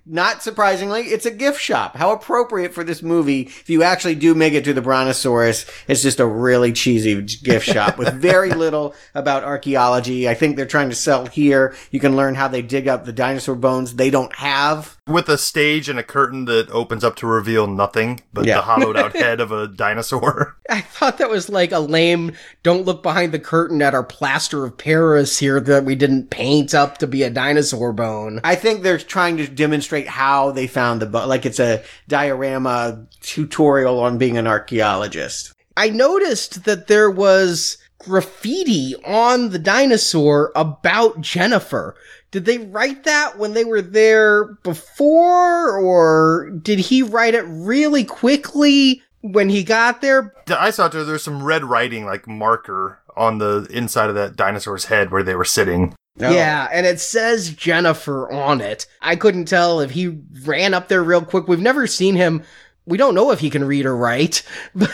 not surprisingly, it's a gift shop. How appropriate for this movie. If you actually do make it to the Brontosaurus, it's just a really cheesy gift shop with very little about archaeology. I think they're trying to sell here. You can learn how they dig up the dinosaur bones they don't have. With a stage and a curtain that opens up to reveal nothing but Yeah. the hollowed out head of a dinosaur. I thought that was like a lame, don't look behind the curtain at our plaster of Paris here that we didn't paint up to be a dinosaur bone. I think they're trying to demonstrate how they found the bone. Like it's a diorama tutorial on being an archaeologist. I noticed that there was graffiti on the dinosaur about Jennifer. Did they write that when they were there before, or did he write it really quickly when he got there? I saw there, there was some red writing, like marker, on the inside of that dinosaur's head where they were sitting. Oh. Yeah, and it says Jennifer on it. I couldn't tell if he ran up there real quick. We've never seen him. We don't know if he can read or write, but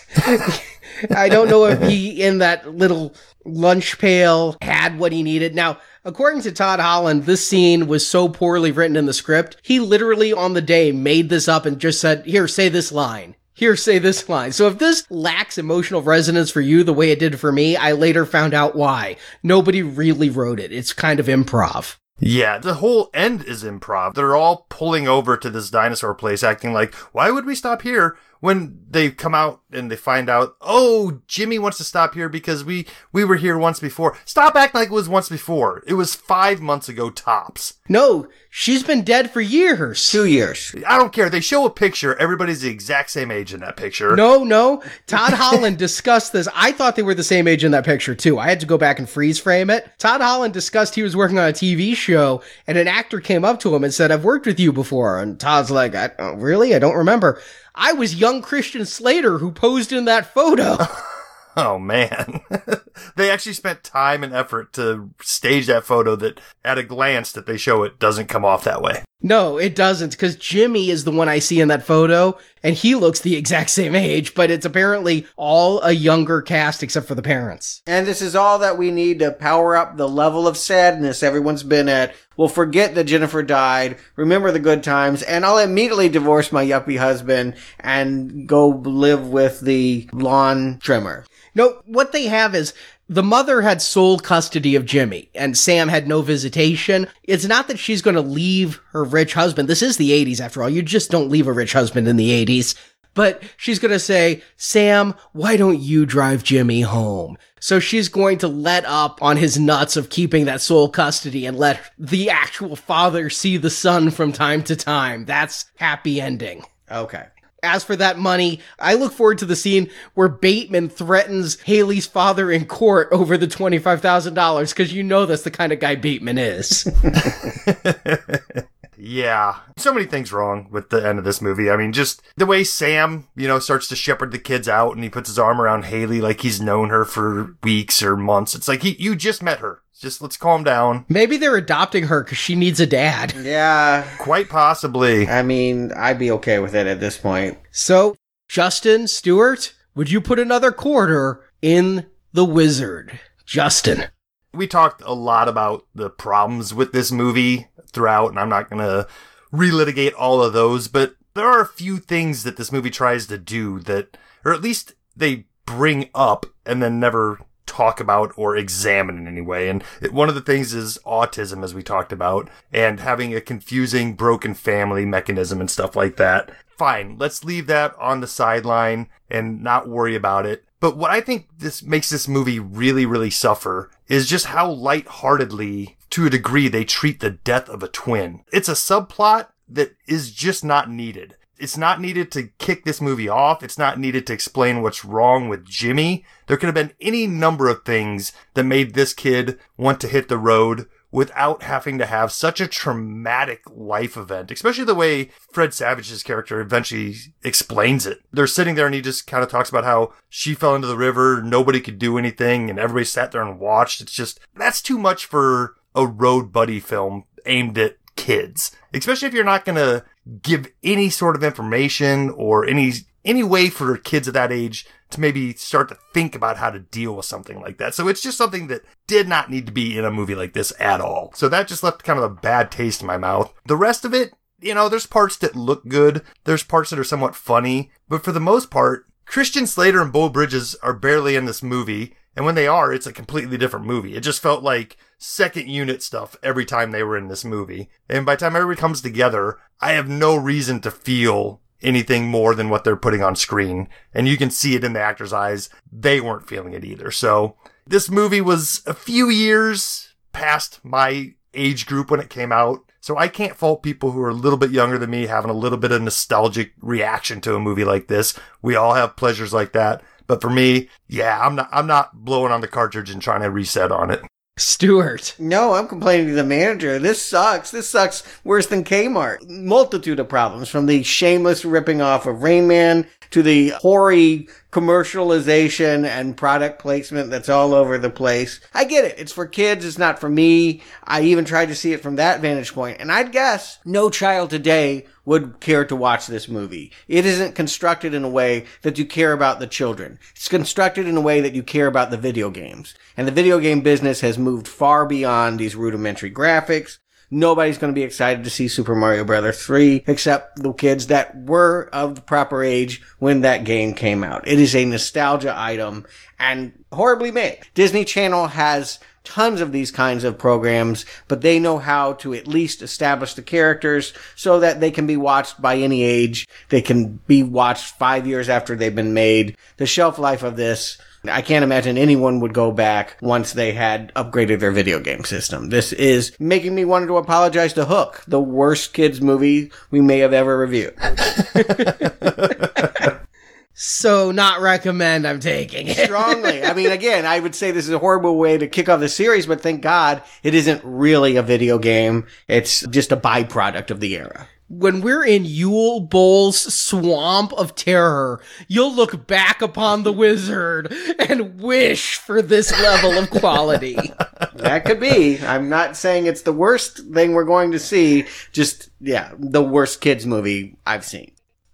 I don't know if he, in that little lunch pail, had what he needed. Now, according to Todd Holland, this scene was so poorly written in the script, he literally on the day made this up and just said, here, say this line. Here, say this line. So if this lacks emotional resonance for you the way it did for me, I later found out why. Nobody really wrote it. It's kind of improv. Yeah, the whole end is improv. They're all pulling over to this dinosaur place acting like, why would we stop here? When they come out and they find out, oh, Jimmy wants to stop here because we, we were here once before. Stop acting like it was once before. It was five months ago tops. No, she's been dead for years. Two years. I don't care. They show a picture. Everybody's the exact same age in that picture. No, no. Todd Holland discussed this. I thought they were the same age in that picture, too. I had to go back and freeze frame it. Todd Holland discussed he was working on a T V show, and an actor came up to him and said, I've worked with you before. And Todd's like, I, oh, really? I don't remember. I was young Christian Slater who posed in that photo. Oh, man. They actually spent time and effort to stage that photo that, at a glance that they show it, doesn't come off that way. No, it doesn't, because Jimmy is the one I see in that photo, and he looks the exact same age, but it's apparently all a younger cast except for the parents. And this is all that we need to power up the level of sadness everyone's been at. We'll forget that Jennifer died, remember the good times, and I'll immediately divorce my yuppie husband and go live with the lawn trimmer. No, what they have is the mother had sole custody of Jimmy, and Sam had no visitation. It's not that she's going to leave her rich husband. This is the eighties, after all. You just don't leave a rich husband in the eighties. But she's going to say, Sam, why don't you drive Jimmy home? So she's going to let up on his nuts of keeping that sole custody and let the actual father see the son from time to time. That's happy ending. Okay. As for that money, I look forward to the scene where Bateman threatens Haley's father in court over the twenty-five thousand dollars, because you know that's the kind of guy Bateman is. Yeah. So many things wrong with the end of this movie. I mean, just the way Sam, you know, starts to shepherd the kids out and he puts his arm around Haley like he's known her for weeks or months. It's like, he, you just met her. Just let's calm down. Maybe they're adopting her because she needs a dad. Yeah. Quite possibly. I mean, I'd be okay with it at this point. So, Justin, Stewart, would you put another quarter in The Wizard? Justin. We talked a lot about the problems with this movie throughout, and I'm not going to relitigate all of those, but there are a few things that this movie tries to do that, or at least they bring up and then never talk about or examine in any way. And it, one of the things is autism, as we talked about, and having a confusing, broken family mechanism and stuff like that. Fine, let's leave that on the sideline and not worry about it. But what I think this makes this movie really, really suffer is just how lightheartedly, to a degree, they treat the death of a twin. It's a subplot that is just not needed. It's not needed to kick this movie off. It's not needed to explain what's wrong with Jimmy. There could have been any number of things that made this kid want to hit the road without having to have such a traumatic life event, especially the way Fred Savage's character eventually explains it. They're sitting there and he just kind of talks about how she fell into the river, nobody could do anything, and everybody sat there and watched. It's just, that's too much for a road buddy film aimed at kids, especially if you're not going to give any sort of information or any any way for kids at that age to maybe start to think about how to deal with something like that. So it's just something that did not need to be in a movie like this at all. So that just left kind of a bad taste in my mouth. The rest of it, you know, there's parts that look good. There's parts that are somewhat funny. But for the most part, Christian Slater and Beau Bridges are barely in this movie. And when they are, it's a completely different movie. It just felt like second unit stuff every time they were in this movie. And by the time everybody comes together, I have no reason to feel anything more than what they're putting on screen. And you can see it in the actors' eyes. They weren't feeling it either. So this movie was a few years past my age group when it came out. So I can't fault people who are a little bit younger than me having a little bit of nostalgic reaction to a movie like this. We all have pleasures like that. But for me, yeah, I'm not I'm not blowing on the cartridge and trying to reset on it. Stuart. No, I'm complaining to the manager. This sucks. This sucks worse than Kmart. Multitude of problems, from the shameless ripping off of Rain Man to the hoary commercialization and product placement that's all over the place. I get it. It's for kids. It's not for me. I even tried to see it from that vantage point. And I'd guess no child today would care to watch this movie. It isn't constructed in a way that you care about the children. It's constructed in a way that you care about the video games. And the video game business has moved far beyond these rudimentary graphics. Nobody's going to be excited to see Super Mario Brothers three, except the kids that were of the proper age when that game came out. It is a nostalgia item and horribly made. Disney Channel has tons of these kinds of programs, but they know how to at least establish the characters so that they can be watched by any age. They can be watched five years after they've been made. The shelf life of this, I can't imagine anyone would go back once they had upgraded their video game system. This is making me want to apologize to Hook, the worst kids movie we may have ever reviewed. So, not recommend, I'm taking it. Strongly. I mean, again, I would say this is a horrible way to kick off the series, but thank God it isn't really a video game. It's just a byproduct of the era. When we're in Yule Bowl's swamp of terror, you'll look back upon The Wizard and wish for this level of quality. That could be. I'm not saying it's the worst thing we're going to see. Just, yeah, the worst kids movie I've seen.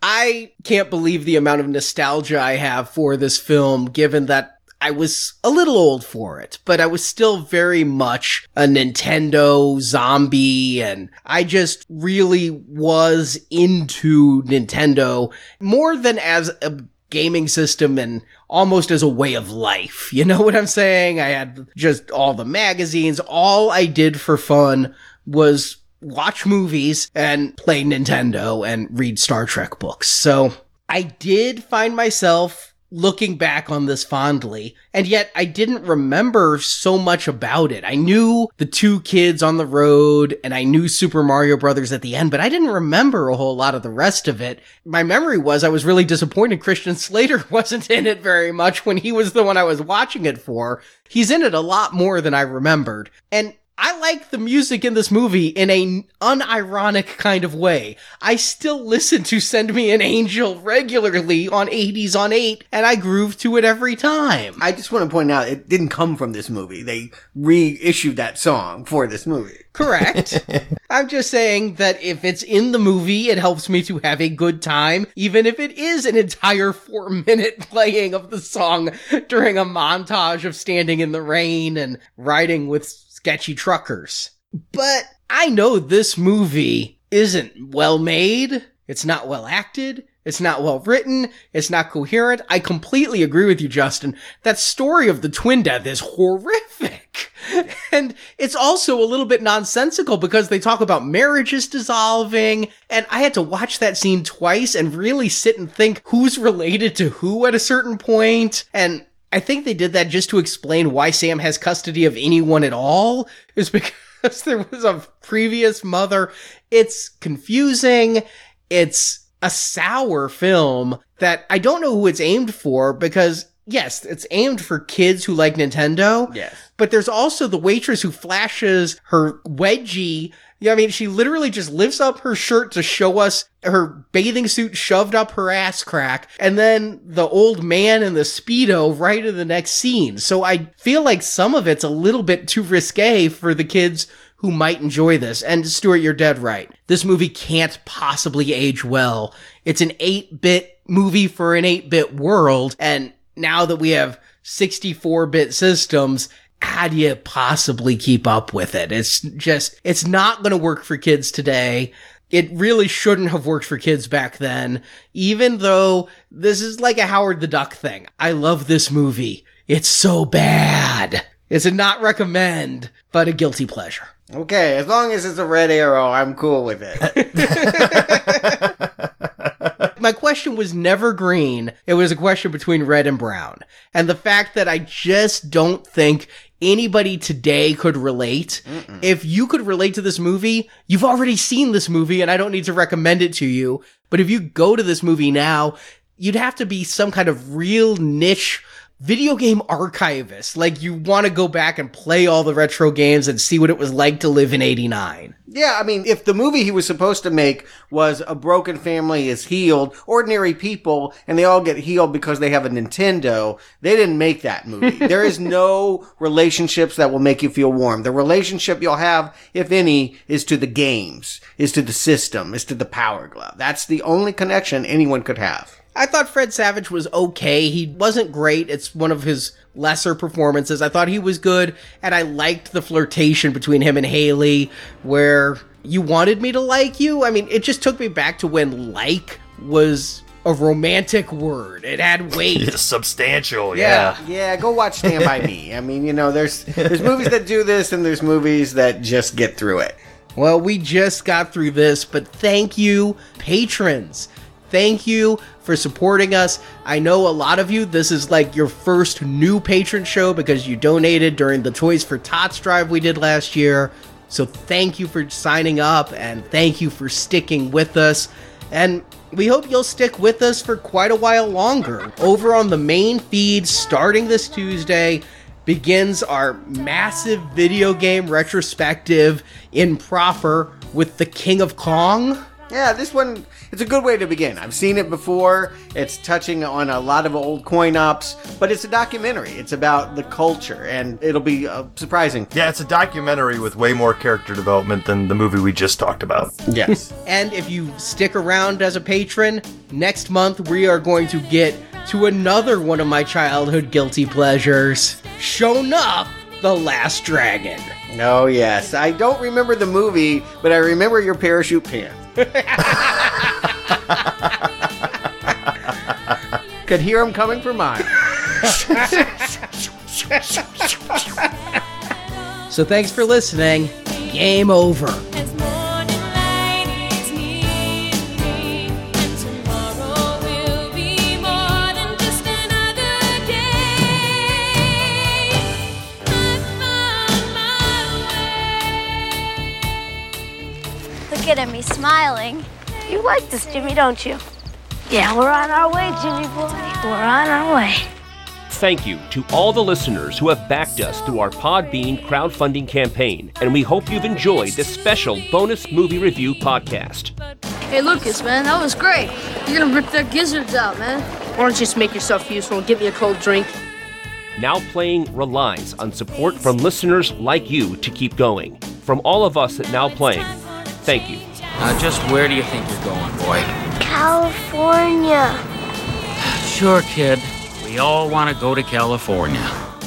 I can't believe the amount of nostalgia I have for this film, given that I was a little old for it, but I was still very much a Nintendo zombie, and I just really was into Nintendo more than as a gaming system and almost as a way of life. You know what I'm saying? I had just all the magazines. All I did for fun was watch movies and play Nintendo and read Star Trek books. So I did find myself looking back on this fondly, and yet I didn't remember so much about it. I knew the two kids on the road, and I knew Super Mario Brothers at the end, but I didn't remember a whole lot of the rest of it. My memory was I was really disappointed Christian Slater wasn't in it very much when he was the one I was watching it for. He's in it a lot more than I remembered. And I like the music in this movie in a unironic kind of way. I still listen to Send Me an Angel regularly on eighties on eight, and I groove to it every time. I just want to point out, it didn't come from this movie. They reissued that song for this movie. Correct. I'm just saying that if it's in the movie, it helps me to have a good time, even if it is an entire four minute playing of the song during a montage of standing in the rain and riding with sketchy truckers. But I know this movie isn't well made. It's not well acted. It's not well written. It's not coherent. I completely agree with you, Justin. That story of the twin death is horrific. And it's also a little bit nonsensical because they talk about marriages dissolving. And I had to watch that scene twice and really sit and think who's related to who at a certain point. And I think they did that just to explain why Sam has custody of anyone at all, is because there was a previous mother. It's confusing. It's a sour film that I don't know who it's aimed for, because yes, it's aimed for kids who like Nintendo. Yes. But there's also the waitress who flashes her wedgie. Yeah, I mean, she literally just lifts up her shirt to show us her bathing suit shoved up her ass crack, and then the old man in the Speedo right in the next scene. So I feel like some of it's a little bit too risque for the kids who might enjoy this. And Stuart, you're dead right. This movie can't possibly age well. It's an eight-bit movie for an eight-bit world, and now that we have sixty-four bit systems, how do you possibly keep up with it? It's just, it's not going to work for kids today. It really shouldn't have worked for kids back then, even though this is like a Howard the Duck thing. I love this movie. It's so bad. It's a not recommend, but a guilty pleasure. Okay, as long as it's a red arrow, I'm cool with it. My question was never green. It was a question between red and brown. And the fact that I just don't think anybody today could relate. Mm-mm. If you could relate to this movie, you've already seen this movie and I don't need to recommend it to you. But if you go to this movie now, you'd have to be some kind of real niche video game archivist. Like, you want to go back and play all the retro games and see what it was like to live in eighty-nine. Yeah, I mean, if the movie he was supposed to make was a broken family is healed, ordinary people, and they all get healed because they have a Nintendo, they didn't make that movie. There is no relationships that will make you feel warm. The relationship you'll have, if any, is to the games, is to the system, is to the Power Glove. That's the only connection anyone could have. I thought Fred Savage was okay. He wasn't great. It's one of his lesser performances. I thought he was good, and I liked the flirtation between him and Haley, where you wanted me to like you. I mean, it just took me back to when like was a romantic word. It had weight. It's substantial, yeah. yeah. Yeah, go watch Stand By Me. I mean, you know, there's there's movies that do this, and there's movies that just get through it. Well, we just got through this, but thank you, patrons. Thank you for supporting us. I know a lot of you, this is like your first new patron show because you donated during the Toys for Tots drive we did last year. So thank you for signing up and thank you for sticking with us. And we hope you'll stick with us for quite a while longer. Over on the main feed, starting this Tuesday, begins our massive video game retrospective in Proper with the King of Kong. Yeah, this one, it's a good way to begin. I've seen it before. It's touching on a lot of old coin ops, but it's a documentary. It's about the culture, and it'll be uh, surprising. Yeah, it's a documentary with way more character development than the movie we just talked about. Yes. And if you stick around as a patron, next month we are going to get to another one of my childhood guilty pleasures, Shonuff, The Last Dragon. Oh, yes. I don't remember the movie, but I remember your parachute pants. Could hear him coming for mine. So thanks for listening. Game over. Look at me smiling. You like this, Jimmy, don't you? Yeah, we're on our way, Jimmy boy. We're on our way. Thank you to all the listeners who have backed us through our Podbean crowdfunding campaign, and we hope you've enjoyed this special bonus movie review podcast. Hey, Lucas, man, that was great. You're gonna rip their gizzards out, man. Why don't you just make yourself useful and get me a cold drink? Now Playing relies on support from listeners like you to keep going. From all of us at Now Playing, thank you. Now, just where do you think you're going, boy? California. Sure, kid. We all want to go to California.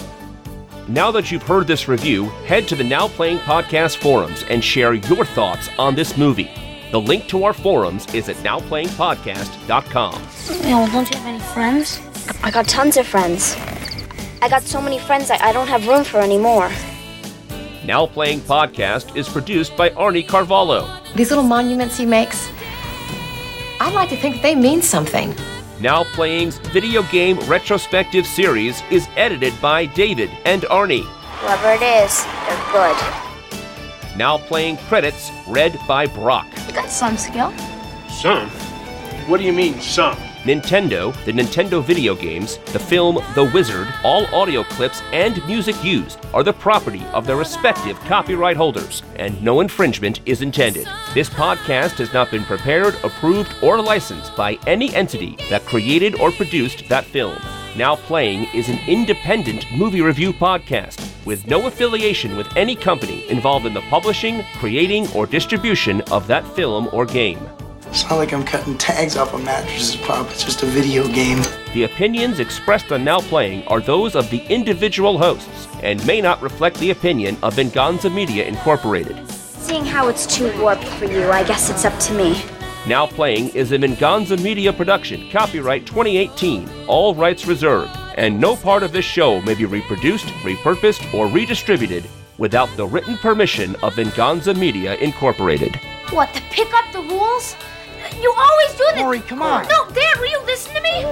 Now that you've heard this review, head to the Now Playing Podcast forums and share your thoughts on this movie. The link to our forums is at now playing podcast dot com. Well, don't you have any friends? I got tons of friends. I got so many friends I, I don't have room for anymore. Now Playing Podcast is produced by Arnie Carvalho. These little monuments he makes, I'd like to think that they mean something. Now Playing's video game retrospective series is edited by David and Arnie. Whoever it is, they're good. Now Playing credits read by Brock. You got some skill? Some? What do you mean, some? Nintendo, the Nintendo video games, the film The Wizard, all audio clips and music used are the property of their respective copyright holders, and no infringement is intended. This podcast has not been prepared, approved, or licensed by any entity that created or produced that film. Now Playing is an independent movie review podcast with no affiliation with any company involved in the publishing, creating, or distribution of that film or game. It's not like I'm cutting tags off a mattress's pop. It's just a video game. The opinions expressed on Now Playing are those of the individual hosts and may not reflect the opinion of Venganza Media Incorporated. Seeing how it's too warped for you, I guess it's up to me. Now playing is a Venganza Media production, copyright twenty eighteen, all rights reserved, and no part of this show may be reproduced, repurposed, or redistributed without the written permission of Venganza Media Incorporated. What, to pick up the rules? You always do this! Corey, come on. No, Dad, will you listen to me?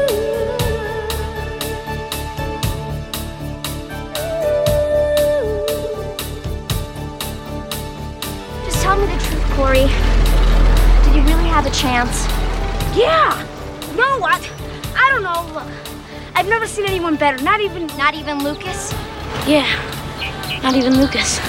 Just tell me the truth, Corey. Did you really have a chance? Yeah! No, I, I don't know. Look, I've never seen anyone better. Not even... Not even Lucas? Yeah, not even Lucas.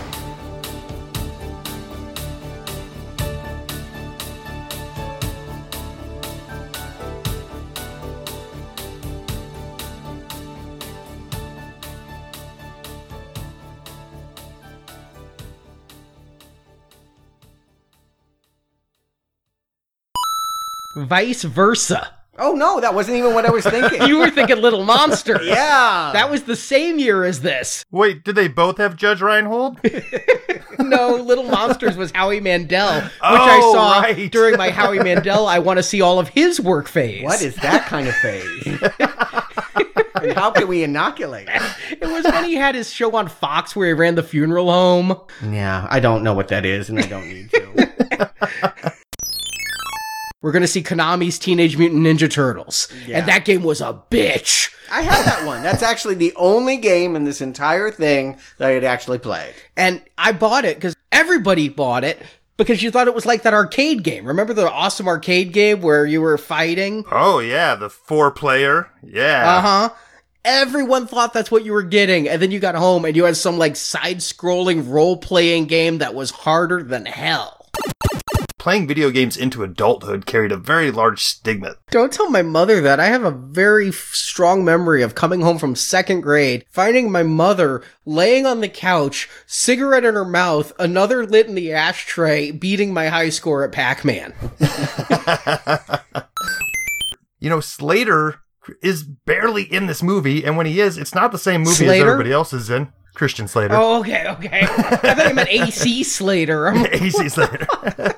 Vice versa. Oh, no, that wasn't even what I was thinking. You were thinking Little Monsters. Yeah. That was the same year as this. Wait, did they both have Judge Reinhold? No, Little Monsters was Howie Mandel, which Oh, I saw right. during my Howie Mandel I want to see all of his work phase. What is that kind of phase? And how can we inoculate it? It was when he had his show on Fox where he ran the funeral home. Yeah, I don't know what that is, and I don't need to. We're going to see Konami's Teenage Mutant Ninja Turtles. Yeah. And that game was a bitch. I had that one. That's actually the only game in this entire thing that I had actually played. And I bought it because everybody bought it because you thought it was like that arcade game. Remember the awesome arcade game where you were fighting? Oh, yeah, the four-player. Yeah. Uh-huh. Everyone thought that's what you were getting. And then you got home and you had some like side-scrolling role-playing game that was harder than hell. Playing video games into adulthood carried a very large stigma. Don't tell my mother that. I have a very f- strong memory of coming home from second grade, finding my mother laying on the couch, cigarette in her mouth, another lit in the ashtray, beating my high score at Pac-Man. You know, Slater is barely in this movie, and when he is, it's not the same movie Slater? as everybody else is in. Christian Slater. Oh, okay, okay. I thought you meant A C Slater. A C Slater.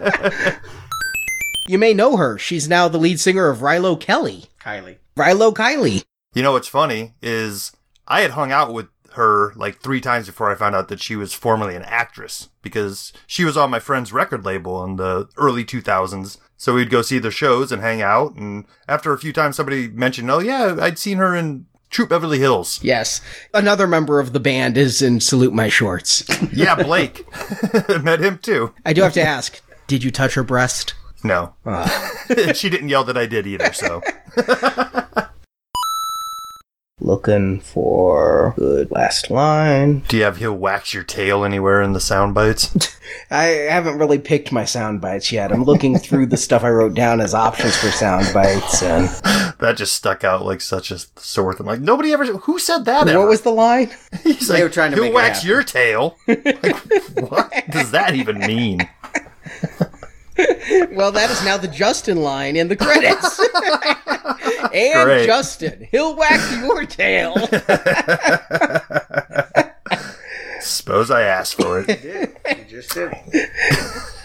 You may know her. She's now the lead singer of Rilo Kelly. Kylie. Rilo Kiley. You know what's funny is I had hung out with her like three times before I found out that she was formerly an actress, because she was on my friend's record label in the early two thousands. So we'd go see their shows and hang out. And after a few times, somebody mentioned, oh, yeah, I'd seen her in Troop Beverly Hills. Yes. Another member of the band is in Salute My Shorts. Yeah, Blake. Met him too. I do have to ask, did you touch her breast? No. Uh. She didn't yell that I did either, so. Looking for good last line. Do you have he'll wax your tail anywhere in the sound bites? I haven't really picked my sound bites yet. I'm looking through the stuff I wrote down as options for sound bites, and that just stuck out like such a sore thing. Like nobody ever. Who said that? What ever? was the line? He's they like, were trying to he'll make wax it your tail. Like, what does that even mean? Well, that is now the Justin line in the credits. And Great. Justin, he'll whack your tail. Suppose I asked for it. You did. You just did.